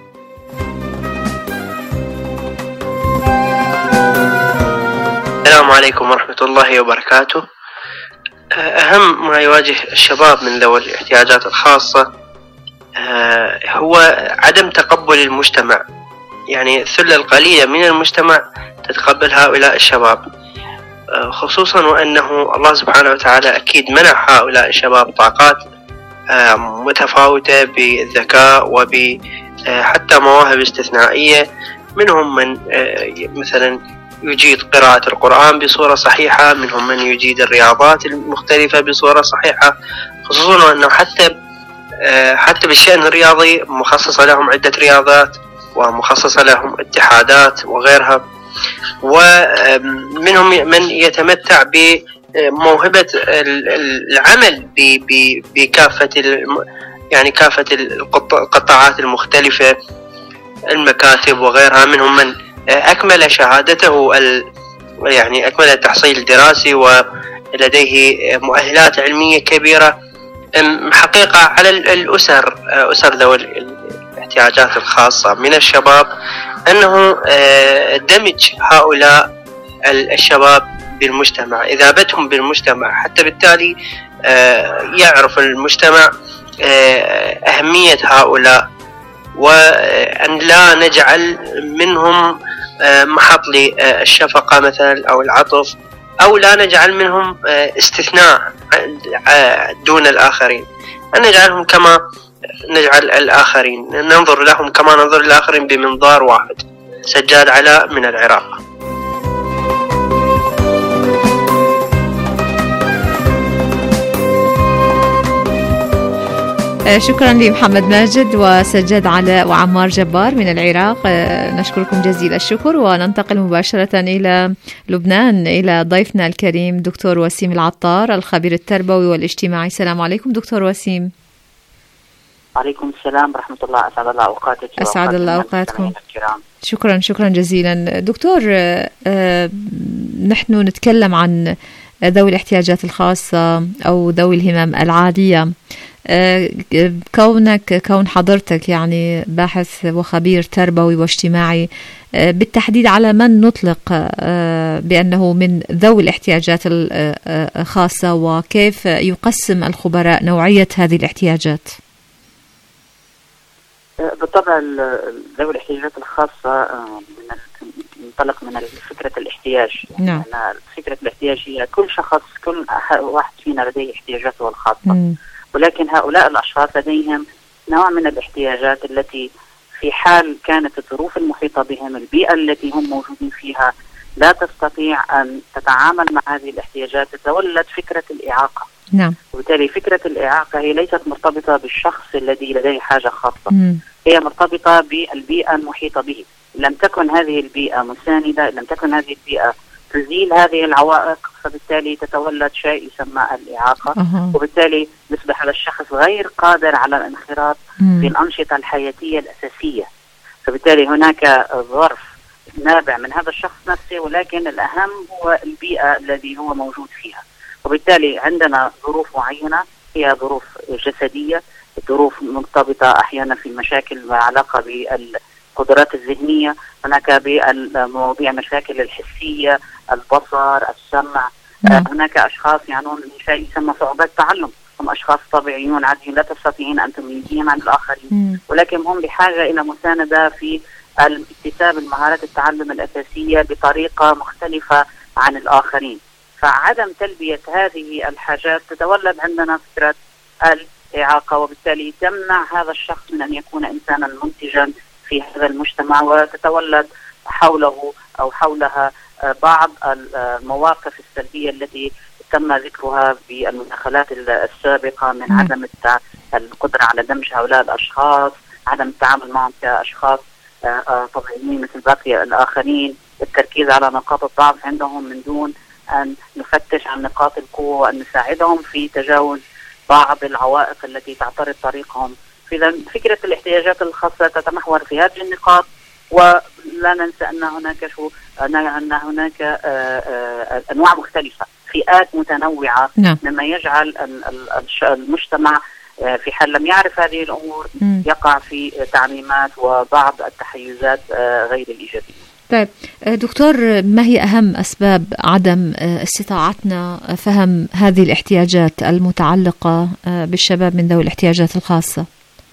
السلام عليكم ورحمة الله وبركاته. أهم ما يواجه الشباب من ذوي الاحتياجات الخاصة هو عدم تقبل المجتمع، يعني الثلة القليلة من المجتمع تتقبل هؤلاء الشباب، خصوصا وأنه الله سبحانه وتعالى أكيد منح هؤلاء الشباب طاقات متفاوتة بالذكاء وبحتى مواهب استثنائية. منهم من مثلا يجيد قراءة القرآن بصورة صحيحة، منهم من يجيد الرياضات المختلفة بصورة صحيحة، خصوصا أنه حتى حتى بالشأن الرياضي مخصصة لهم عدة رياضات ومخصصة لهم اتحادات وغيرها. ومنهم من يتمتع بموهبة العمل بكافة يعني كافة القطاعات المختلفة، المكاتب وغيرها. منهم من أكمل شهادته يعني أكمل التحصيل الدراسي ولديه مؤهلات علمية كبيرة. حقيقة على الأسر أسر ذوي الاحتياجات الخاصة من الشباب أنه دمج هؤلاء الشباب بالمجتمع، إذابتهم بالمجتمع، حتى بالتالي يعرف المجتمع أهمية هؤلاء، وأن لا نجعل منهم محط للشفقة مثلا أو العطف، أو لا نجعل منهم استثناء دون الآخرين، أن نجعلهم كما نجعل الآخرين، ننظر لهم كما ننظر للآخرين بمنظار واحد. سجاد علاء من العراق. شكرا لمحمد ماجد وسجاد علاء وعمار جبار من العراق، نشكركم جزيل الشكر. وننتقل مباشرة إلى لبنان إلى ضيفنا الكريم دكتور وسيم العطار، الخبير التربوي والاجتماعي. السلام عليكم دكتور وسيم. عليكم السلام ورحمة الله. أسعد الله أوقاتك. أسعد الله أوقاتكم. شكرا شكرا جزيلا. دكتور، آه نحن نتكلم عن ذوي الاحتياجات الخاصة أو ذوي الهمم العالية. كونك كون حضرتك يعني باحث وخبير تربوي واجتماعي، بالتحديد على من نطلق بأنه من ذوي الاحتياجات الخاصة، وكيف يقسم الخبراء نوعية هذه الاحتياجات؟ بالطبع ذوي الاحتياجات الخاصة منطلق من فكرة الاحتياج. نعم. يعني فكرة الاحتياج هي كل شخص، كل واحد فينا لديه احتياجاته الخاصة. م. ولكن هؤلاء الأشخاص لديهم نوع من الاحتياجات التي في حال كانت الظروف المحيطة بهم، البيئة التي هم موجودين فيها، لا تستطيع أن تتعامل مع هذه الاحتياجات، تتولد فكرة الإعاقة. نعم. وبالتالي فكرة الإعاقة هي ليست مرتبطة بالشخص الذي لديه حاجة خاصة. م. هي مرتبطة بالبيئة المحيطة به. لم تكن هذه البيئة مساندة، لم تكن هذه البيئة تزيل هذه العوائق، فبالتالي تتولد شيء يسمى الإعاقة. أه. وبالتالي يصبح الشخص غير قادر على الانخراط في الأنشطة الحياتية الأساسية. فبالتالي هناك ظرف نابع من هذا الشخص نفسه، ولكن الأهم هو البيئة الذي هو موجود فيها. وبالتالي عندنا ظروف معينة هي ظروف جسدية، ظروف مرتبطة أحيانا في مشاكل علاقة بالقدرات الذهنية، هناك بالمواضيع مشاكل الحسية، البصر، السمع. نعم. هناك أشخاص يعنون من شيء يسمى صعوبات تعلم، هم أشخاص طبيعيون عاديين لا تستطيعين أن تميزيهم عن الآخرين. م. ولكن هم بحاجة إلى مساندة في اكتساب المهارات التعلم الأساسية بطريقة مختلفة عن الآخرين. فعدم تلبية هذه الحاجات تتولد عندنا فكرة الإعاقة، وبالتالي تمنع هذا الشخص من أن يكون إنسانا منتجا في هذا المجتمع، وتتولد حوله أو حولها بعض المواقف السلبية التي تم ذكرها بالمداخلات السابقة، من عدم القدرة على دمج هؤلاء الأشخاص، عدم التعامل معهم كأشخاص طبيعيين مثل باقي الآخرين، التركيز على نقاط الضعف عندهم من دون أن نفتش عن نقاط القوة وأن نساعدهم في تجاوز بعض العوائق التي تعترض طريقهم. إذا فكرة الاحتياجات الخاصة تتمحور في هذه النقاط، ولا ننسى أن هناك شو أن هناك أنواع مختلفة، فئات متنوعة. نعم. مما يجعل المجتمع في حال لم يعرف هذه الأمور م. يقع في تعميمات وبعض التحيزات غير الإيجابية. طيب دكتور، ما هي أهم أسباب عدم استطاعتنا فهم هذه الاحتياجات المتعلقة بالشباب من ذوي الاحتياجات الخاصة؟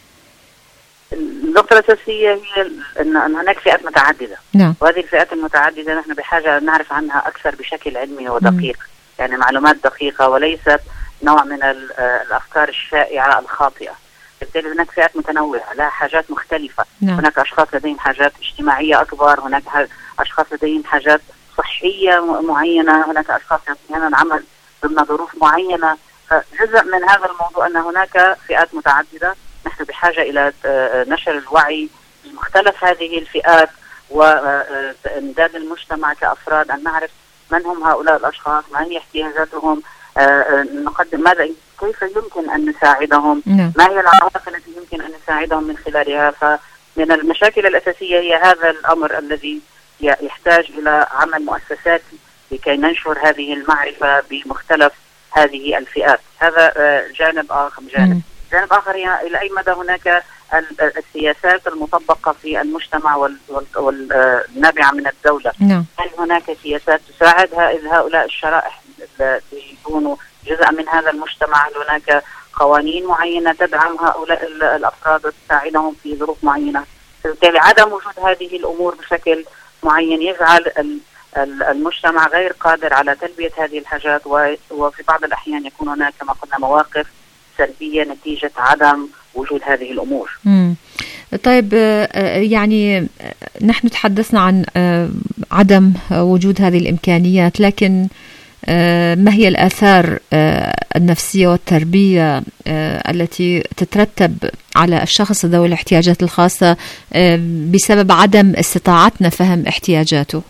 النقطة الأساسية هي أن هناك فئات متعددة. نعم. وهذه الفئات المتعددة نحن بحاجة أن نعرف عنها أكثر بشكل علمي ودقيق. م. يعني معلومات دقيقة وليست نوع من الأفكار الشائعة الخاطئة. بالتالي هناك فئات متنوعة لها حاجات مختلفة. نعم. هناك أشخاص لديهم حاجات اجتماعية أكبر، هناك أشخاص لديهم حاجات صحية معينة، هناك أشخاص يستطيعون العمل ضمن ظروف معينة. فجزء من هذا الموضوع أن هناك فئات متعددة، نحن بحاجة إلى نشر الوعي بمختلف هذه الفئات وإمداد المجتمع كأفراد أن نعرف من هم هؤلاء الأشخاص، ما هي احتياجاتهم، نقدم ماذا كيف يمكن أن نساعدهم، ما هي العوائق التي يمكن أن نساعدهم من خلالها. فمن المشاكل الأساسية هي هذا الأمر الذي يحتاج إلى عمل مؤسساتي لكي ننشر هذه المعرفة بمختلف هذه الفئات. هذا جانب آخر. جانب جانب آخر هي إلى أي مدى هناك السياسات المطبقة في المجتمع والنابعة من الدولة. نعم. هل هناك سياسات تساعد هؤلاء الشرائح ليكونوا جزء من هذا المجتمع؟ هل هناك قوانين معينة تدعم هؤلاء الأفراد وتساعدهم في ظروف معينة؟ فبالتالي عدم وجود هذه الأمور بشكل معين يجعل المجتمع غير قادر على تلبية هذه الحاجات، وفي بعض الأحيان يكون هناك كما قلنا مواقف سلبية نتيجة عدم وجود هذه الأمور. مم. طيب، يعني نحن تحدثنا عن عدم وجود هذه الإمكانيات، لكن ما هي الآثار النفسية والتربية التي تترتب على الشخص ذوي الاحتياجات الخاصة بسبب عدم استطاعتنا فهم احتياجاته؟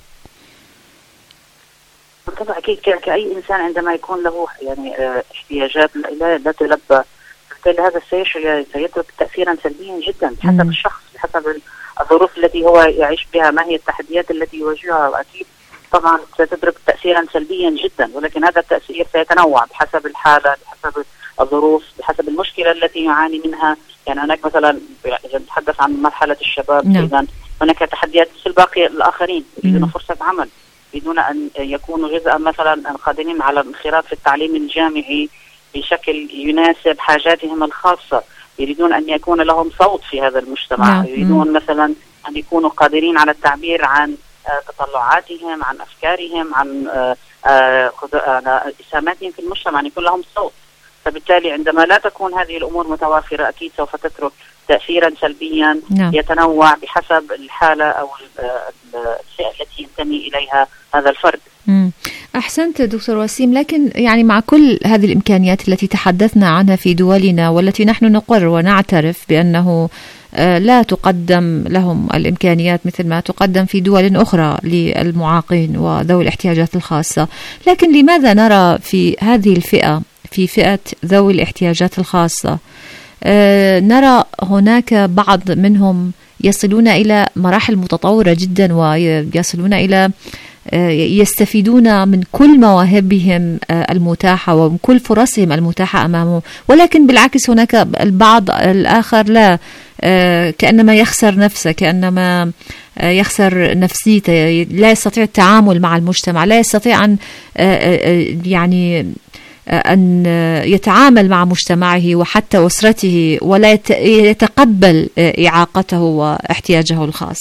طبعا أكيد كأي إنسان عندما يكون له يعني احتياجات لا تلبى، بالتالي هذا سيترك تأثيرا سلبيا جدا بحسب مم. الشخص، بحسب الظروف التي هو يعيش بها، ما هي التحديات التي يواجهها، وأكيد طبعا ستترك تأثيرا سلبيا جدا. ولكن هذا التأثير سيتنوع بحسب الحالة، بحسب الظروف، بحسب المشكلة التي يعاني منها. يعني هناك مثلا إذا نتحدث عن مرحلة الشباب، نعم. إذا هناك تحديات مثل باقي الآخرين يريدون فرصة عمل، بدون أن يكونوا جزءا مثلا قادرين على الانخراط في التعليم الجامعي بشكل يناسب حاجاتهم الخاصة، يريدون أن يكون لهم صوت في هذا المجتمع. نعم. يريدون مثلا أن يكونوا قادرين على التعبير عن تطلعاتهم، عن أفكارهم، عن إسهاماتهم في المجتمع، أن يكون لهم صوت. فبالتالي عندما لا تكون هذه الأمور متوافرة أكيد سوف تترك تأثيرا سلبيا. نعم. يتنوع بحسب الحالة أو الفئة التي ينتمي إليها هذا الفرد. مم. أحسنت دكتور وسيم، لكن يعني مع كل هذه الإمكانيات التي تحدثنا عنها في دولنا، والتي نحن نقر ونعترف بأنه لا تقدم لهم الإمكانيات مثل ما تقدم في دول أخرى للمعاقين وذوي الاحتياجات الخاصة، لكن لماذا نرى في هذه الفئة، في فئة ذوي الاحتياجات الخاصة، نرى هناك بعض منهم يصلون إلى مراحل متطورة جدا ويصلون إلى يستفيدون من كل مواهبهم المتاحة ومن كل فرصهم المتاحة أمامهم، ولكن بالعكس هناك البعض الآخر لا، كأنما يخسر نفسه، كأنما يخسر نفسيته، لا يستطيع التعامل مع المجتمع، لا يستطيع أن يعني أن يتعامل مع مجتمعه وحتى أسرته، ولا يتقبل إعاقته واحتياجه الخاص.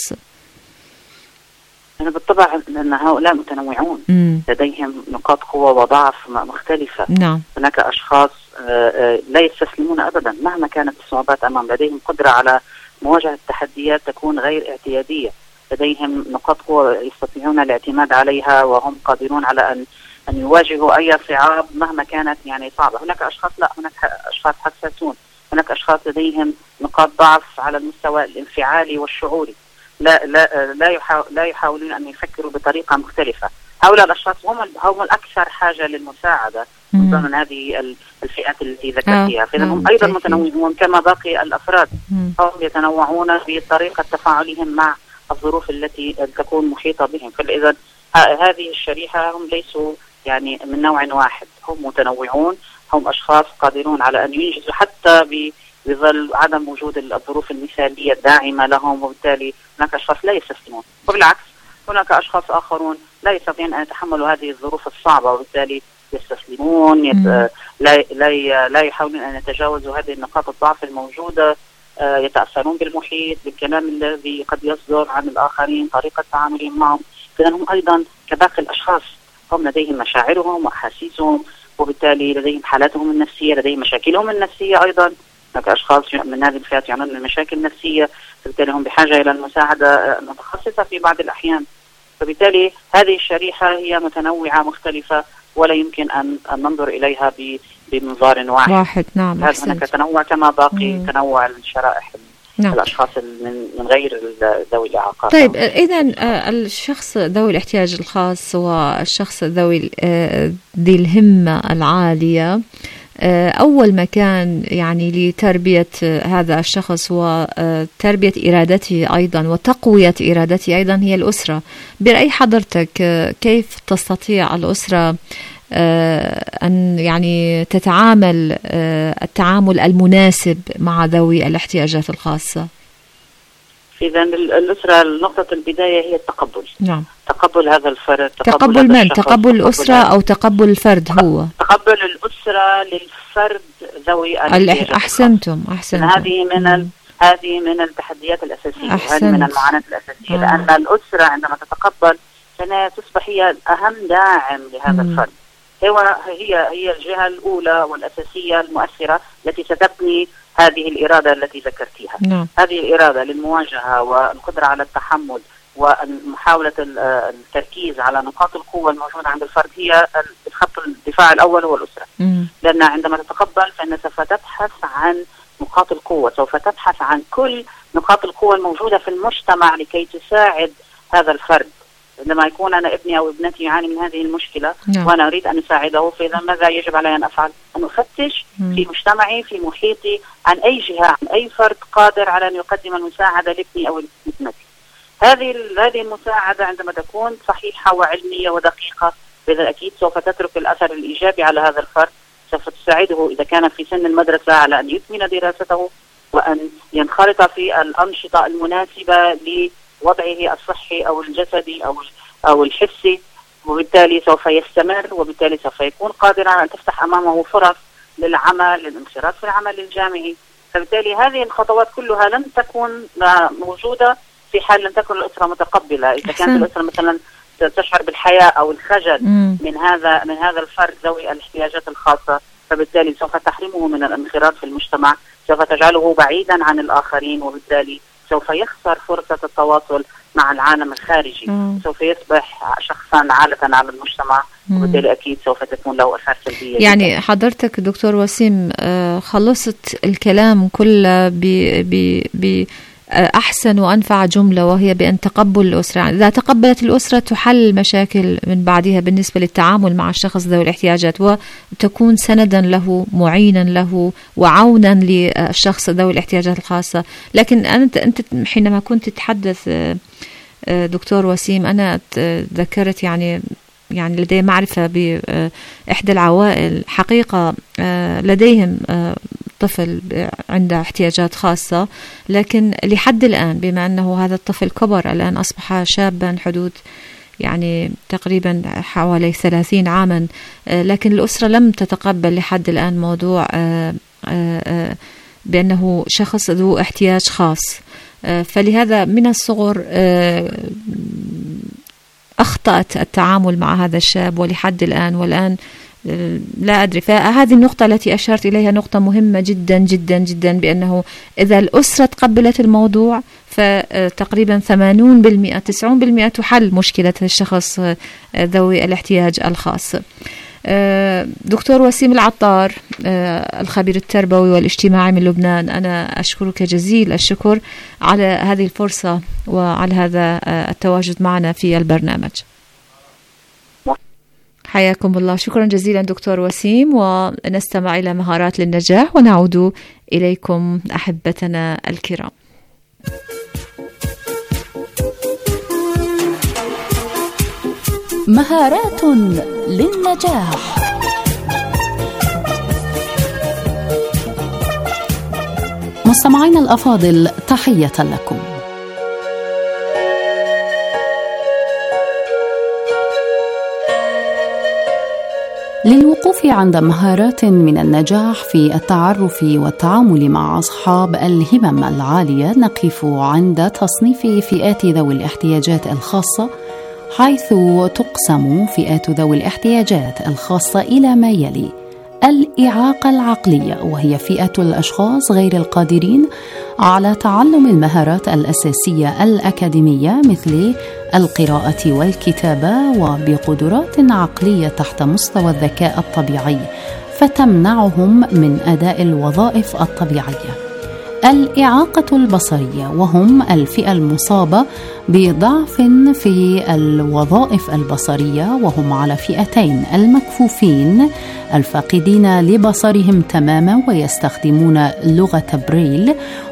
يعني بالطبع أن هؤلاء متنوعون، مم. لديهم نقاط قوة وضعف مختلفة. نعم. هناك أشخاص لا يستسلمون أبدا مهما كانت الصعوبات أمام، لديهم قدرة على مواجهة التحديات تكون غير اعتيادية، لديهم نقاط قوة يستطيعون الاعتماد عليها، وهم قادرون على أن أن يواجهوا أي صعاب مهما كانت يعني صعبة. هناك أشخاص لا، هناك أشخاص حساسون، هناك أشخاص لديهم نقاط ضعف على المستوى الانفعالي والشعوري، لا لا لا يحاول لا يحاولون أن يفكروا بطريقة مختلفة. هؤلاء الأشخاص هم هم الأكثر حاجة للمساعدة ضمن هذه الفئات التي ذكرتها. فإذا هم أيضا متنوعون كما باقي الأفراد، هم يتنوعون في طريقة تفاعلهم مع الظروف التي تكون محيطة بهم. فإذا هذه الشريحة هم ليسوا يعني من نوع واحد، هم متنوعون، هم أشخاص قادرون على أن ينجزوا حتى بظل عدم وجود الظروف المثالية الداعمة لهم، وبالتالي هناك أشخاص لا يستسلمون، وبالعكس هناك أشخاص آخرون لا يستطيعون أن يتحملوا هذه الظروف الصعبة، وبالتالي يستسلمون، يت... لا لا لا يحاولون أن يتجاوزوا هذه النقاط الضعف الموجودة، يتأثرون بالمحيط، بالكلام الذي قد يصدر عن الآخرين، طريقة تعاملهم معهم. إذن هم أيضا كباقي الأشخاص هم لديهم مشاعرهم وأحاسيسهم، وبالتالي لديهم حالاتهم النفسية، لديهم مشاكلهم النفسية أيضا. هناك أشخاص من هذه الفئات يعانون من مشاكل نفسية، فبالتالي هم بحاجة إلى المساعدة المتخصصة في بعض الأحيان. فبالتالي هذه الشريحة هي متنوعة مختلفة، ولا يمكن أن ننظر إليها بمنظار واحد. واحد نعم. هذا هناك تنوع كما باقي مم. تنوع الشرائح نعم. الأشخاص من من غير ذوي الإعاقات. طيب إذن الشخص ذوي الاحتياج الخاص والشخص ذوي ذي الهمة العالية أول مكان يعني لتربية هذا الشخص وتربية إرادته أيضا وتقوية إرادته أيضا هي الأسرة. برأي حضرتك كيف تستطيع الأسرة أن يعني تتعامل التعامل المناسب مع ذوي الاحتياجات الخاصة؟ إذا الأسرة نقطة البداية هي التقبل. نعم. تقبل هذا الفرد. تقبل, تقبل من؟ تقبل الأسرة أو تقبل الفرد هو؟ تقبل الأسرة للفرد ذوي الاحتياجات. أحسنتم أحسنتم. هذه من ال... هذه من التحديات الأساسية. أحسنت. هذه من المعاناة الأساسية. آه. لأن الأسرة عندما تتقبل فإنها تصبح هي أهم داعم لهذا مم. الفرد. هو هي هي الجهة الأولى والأساسية المؤثرة التي ستبني هذه الإرادة التي ذكرتيها. نعم. هذه الإرادة للمواجهة والقدرة على التحمل ومحاولة التركيز على نقاط القوة الموجودة عند الفرد هي خط الدفاع الأول هو الأسرة. مم. لأن عندما تتقبل فإن سوف تبحث عن نقاط القوة، سوف تبحث عن كل نقاط القوة الموجودة في المجتمع لكي تساعد هذا الفرد. عندما يكون أنا ابني أو ابنتي يعاني من هذه المشكلة نعم. وأنا أريد أن أساعده، فإذا ماذا يجب علي أن أفعل؟ أن أفتش مم. في مجتمعي في محيطي عن أي جهة، عن أي فرد قادر على أن يقدم المساعدة لابني أو ابنتي. هذه هذه المساعدة عندما تكون صحيحة وعلمية ودقيقة فإذا أكيد سوف تترك الأثر الإيجابي على هذا الفرد، سوف تساعده إذا كان في سن المدرسة على أن يكمل دراسته وأن ينخرط في الأنشطة المناسبة لوضعه الصحي أو الجسدي أو أو الحسي، وبالتالي سوف يستمر، وبالتالي سوف يكون قادرا على أن تفتح أمامه فرص للعمل، للانخراط في العمل الجامعي. فبالتالي هذه الخطوات كلها لن تكون موجودة في حال لم تكن الأسرة متقبلة. إذا كانت الأسرة مثلا تشعر بالحياء أو الخجل مم. من هذا من هذا الفرد ذوي الاحتياجات الخاصة، فبالتالي سوف تحرمه من الانخراط في المجتمع، سوف تجعله بعيدا عن الآخرين، وبالتالي سوف يخسر فرصة التواصل مع العالم الخارجي. مم. سوف يصبح شخصا عالة على المجتمع، وبالتالي أكيد سوف تكون له أثار سلبية. يعني جدا. حضرتك دكتور وسيم خلصت الكلام كله ب ب ب أحسن وأنفع جملة، وهي بأن تقبل الأسرة. إذا تقبلت الأسرة تحل المشاكل من بعدها بالنسبة للتعامل مع الشخص ذوي الاحتياجات، وتكون سندا له، معينا له، وعونا للشخص ذوي الاحتياجات الخاصة. لكن أنت أنت حينما كنت تتحدث دكتور وسيم أنا ذكرت يعني يعني لدي معرفة بإحدى العوائل حقيقة لديهم طفل عنده احتياجات خاصة، لكن لحد الآن بما أنه هذا الطفل كبر الآن أصبح شابا حدود يعني تقريبا حوالي ثلاثين عاما، لكن الأسرة لم تتقبل لحد الآن موضوع بأنه شخص ذو احتياج خاص. فلهذا من الصغر أخطأت التعامل مع هذا الشاب ولحد الآن والآن لا أدري. فهذه النقطة التي أشرت إليها نقطة مهمة جدا جدا جدا، بأنه إذا الأسرة تقبلت الموضوع فتقريبا ثمانين بالمئة تسعين بالمئة تحل مشكلة الشخص ذوي الاحتياج الخاص. دكتور وسيم العطار الخبير التربوي والاجتماعي من لبنان، أنا أشكرك جزيل الشكر على هذه الفرصة وعلى هذا التواجد معنا في البرنامج. حياكم الله، شكرا جزيلا دكتور وسيم، ونستمع إلى مهارات للنجاح ونعود إليكم أحبتنا الكرام. مهارات للنجاح. مستمعينا الأفاضل، تحية لكم. للوقوف عند مهارات من النجاح في التعرف والتعامل مع أصحاب الهمم العالية، نقف عند تصنيف فئات ذوي الاحتياجات الخاصة، حيث تقسم فئات ذوي الاحتياجات الخاصة إلى ما يلي: الإعاقة العقلية، وهي فئة الأشخاص غير القادرين على تعلم المهارات الأساسية الأكاديمية مثل القراءة والكتابة وبقدرات عقلية تحت مستوى الذكاء الطبيعي، فتمنعهم من أداء الوظائف الطبيعية. الإعاقة البصرية وهم الفئة المصابة بضعف في الوظائف البصرية، وهم على فئتين: المكفوفين الفاقدين لبصرهم تماما ويستخدمون لغة بريل،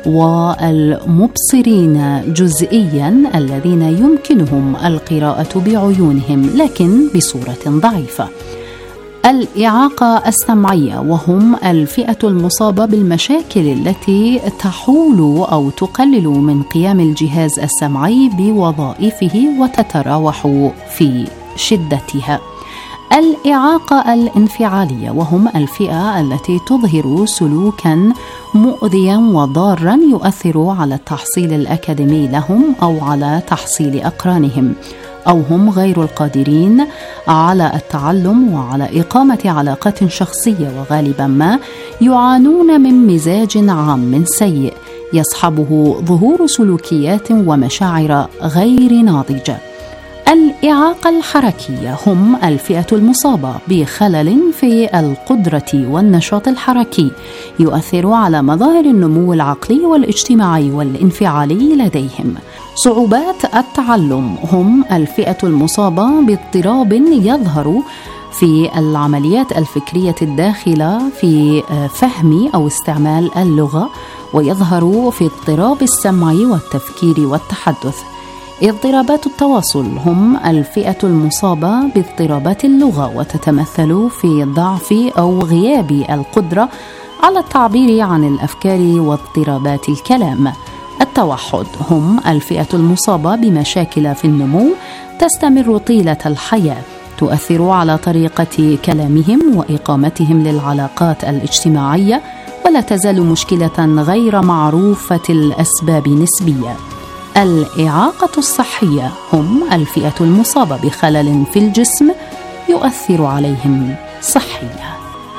والمبصرين جزئيا الذين يمكنهم القراءة بعيونهم لكن بصورة ضعيفة. الإعاقة السمعية وهم الفئة المصابة بالمشاكل التي تحول أو تقلل من قيام الجهاز السمعي بوظائفه وتتراوح في شدتها. الإعاقة الانفعالية وهم الفئة التي تظهر سلوكا مؤذيا وضارا يؤثر على التحصيل الأكاديمي لهم أو على تحصيل أقرانهم، أو هم غير القادرين على التعلم وعلى إقامة علاقات شخصية، وغالبا ما يعانون من مزاج عام سيء يصحبه ظهور سلوكيات ومشاعر غير ناضجة. الإعاقة الحركية هم الفئة المصابة بخلل في القدرة والنشاط الحركي يؤثر على مظاهر النمو العقلي والاجتماعي والانفعالي لديهم. صعوبات التعلم هم الفئة المصابة باضطراب يظهر في العمليات الفكرية الداخلة في فهم أو استعمال اللغة، ويظهر في اضطراب السمع والتفكير والتحدث. اضطرابات التواصل هم الفئة المصابة باضطرابات اللغة، وتتمثل في ضعف أو غياب القدرة على التعبير عن الأفكار واضطرابات الكلام. التوحد هم الفئة المصابة بمشاكل في النمو تستمر طيلة الحياة، تؤثر على طريقة كلامهم وإقامتهم للعلاقات الاجتماعية، ولا تزال مشكلة غير معروفة الأسباب نسبيا. الإعاقة الصحية هم الفئة المصابة بخلل في الجسم يؤثر عليهم صحيا.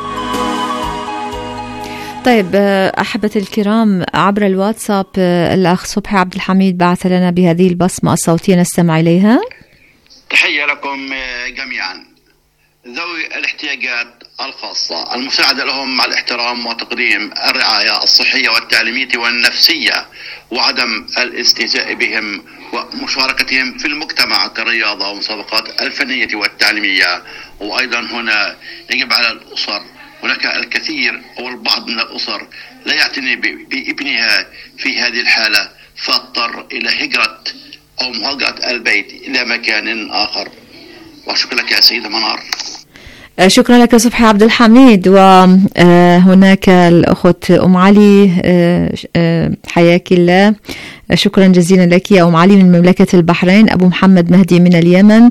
طيب أحبتي الكرام، عبر الواتساب الأخ صبحي عبد الحميد بعث لنا بهذه البصمة الصوتية نستمع إليها. تحية لكم جميعا ذوي الاحتياجات الخاصة، المساعدة لهم مع الاحترام وتقديم الرعاية الصحية والتعليمية والنفسية، وعدم الاستهزاء بهم ومشاركتهم في المجتمع كالرياضة ومسابقات الفنية والتعليمية. وأيضا هنا يجب على الأسر، هناك الكثير أو البعض من الأسر لا يعتني بابنها في هذه الحالة، فاضطر إلى هجرة أو مهاجرة البيت إلى مكان آخر. وشكرا لك يا سيدة منار. شكرا لك صبحي عبد الحميد. وهناك الأخت أم علي، حياك الله، شكرا جزيلا لك يا أم علي من مملكة البحرين. أبو محمد مهدي من اليمن،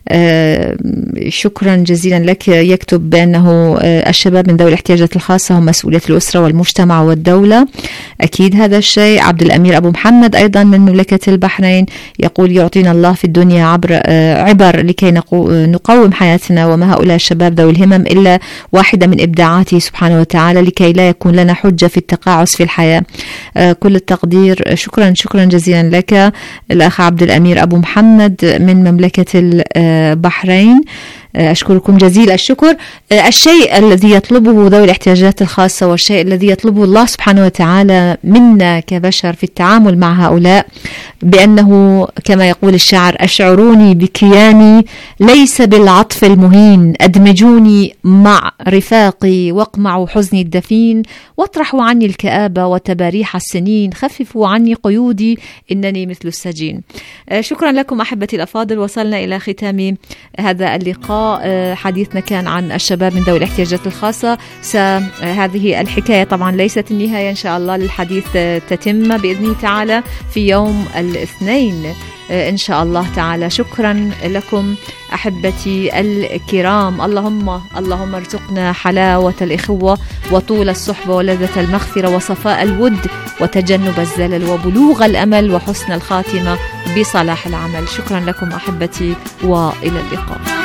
شكرا جزيلا لك، يكتب بأنه الشباب من ذوي الاحتياجات الخاصة هم مسؤولية الأسرة والمجتمع والدولة، أكيد هذا الشيء. عبد الأمير أبو محمد أيضا من مملكة البحرين يقول يعطينا الله في الدنيا عبر عبر لكي نقوم حياتنا، وما هؤلاء الشباب ذوي الهمم إلا واحدة من إبداعاته سبحانه وتعالى لكي لا يكون لنا حجة في التقاعس في الحياة. كل التقدير، شكرا شكرا جزيلا لك الأخ عبد الأمير أبو محمد من مملكة البحرين، أشكركم جزيل الشكر. الشيء الذي يطلبه ذوي الاحتياجات الخاصة والشيء الذي يطلبه الله سبحانه وتعالى منا كبشر في التعامل مع هؤلاء بأنه كما يقول الشاعر: أشعروني بكياني ليس بالعطف المهين، أدمجوني مع رفاقي واقمعوا حزني الدفين، واطرحوا عني الكآبة وتباريح السنين، خففوا عني قيودي إنني مثل السجين. شكرا لكم أحبتي الأفاضل، وصلنا إلى ختام هذا اللقاء. حديثنا كان عن الشباب من ذوي الاحتياجات الخاصة. هذه الحكاية طبعا ليست النهاية، إن شاء الله للحديث تتم بإذن تعالى في يوم الاثنين إن شاء الله تعالى. شكرا لكم أحبتي الكرام. اللهم اللهم ارزقنا حلاوة الإخوة وطول الصحبة ولذة المغفرة وصفاء الود وتجنب الزلل وبلوغ الأمل وحسن الخاتمة بصلاح العمل. شكرا لكم أحبتي، وإلى اللقاء.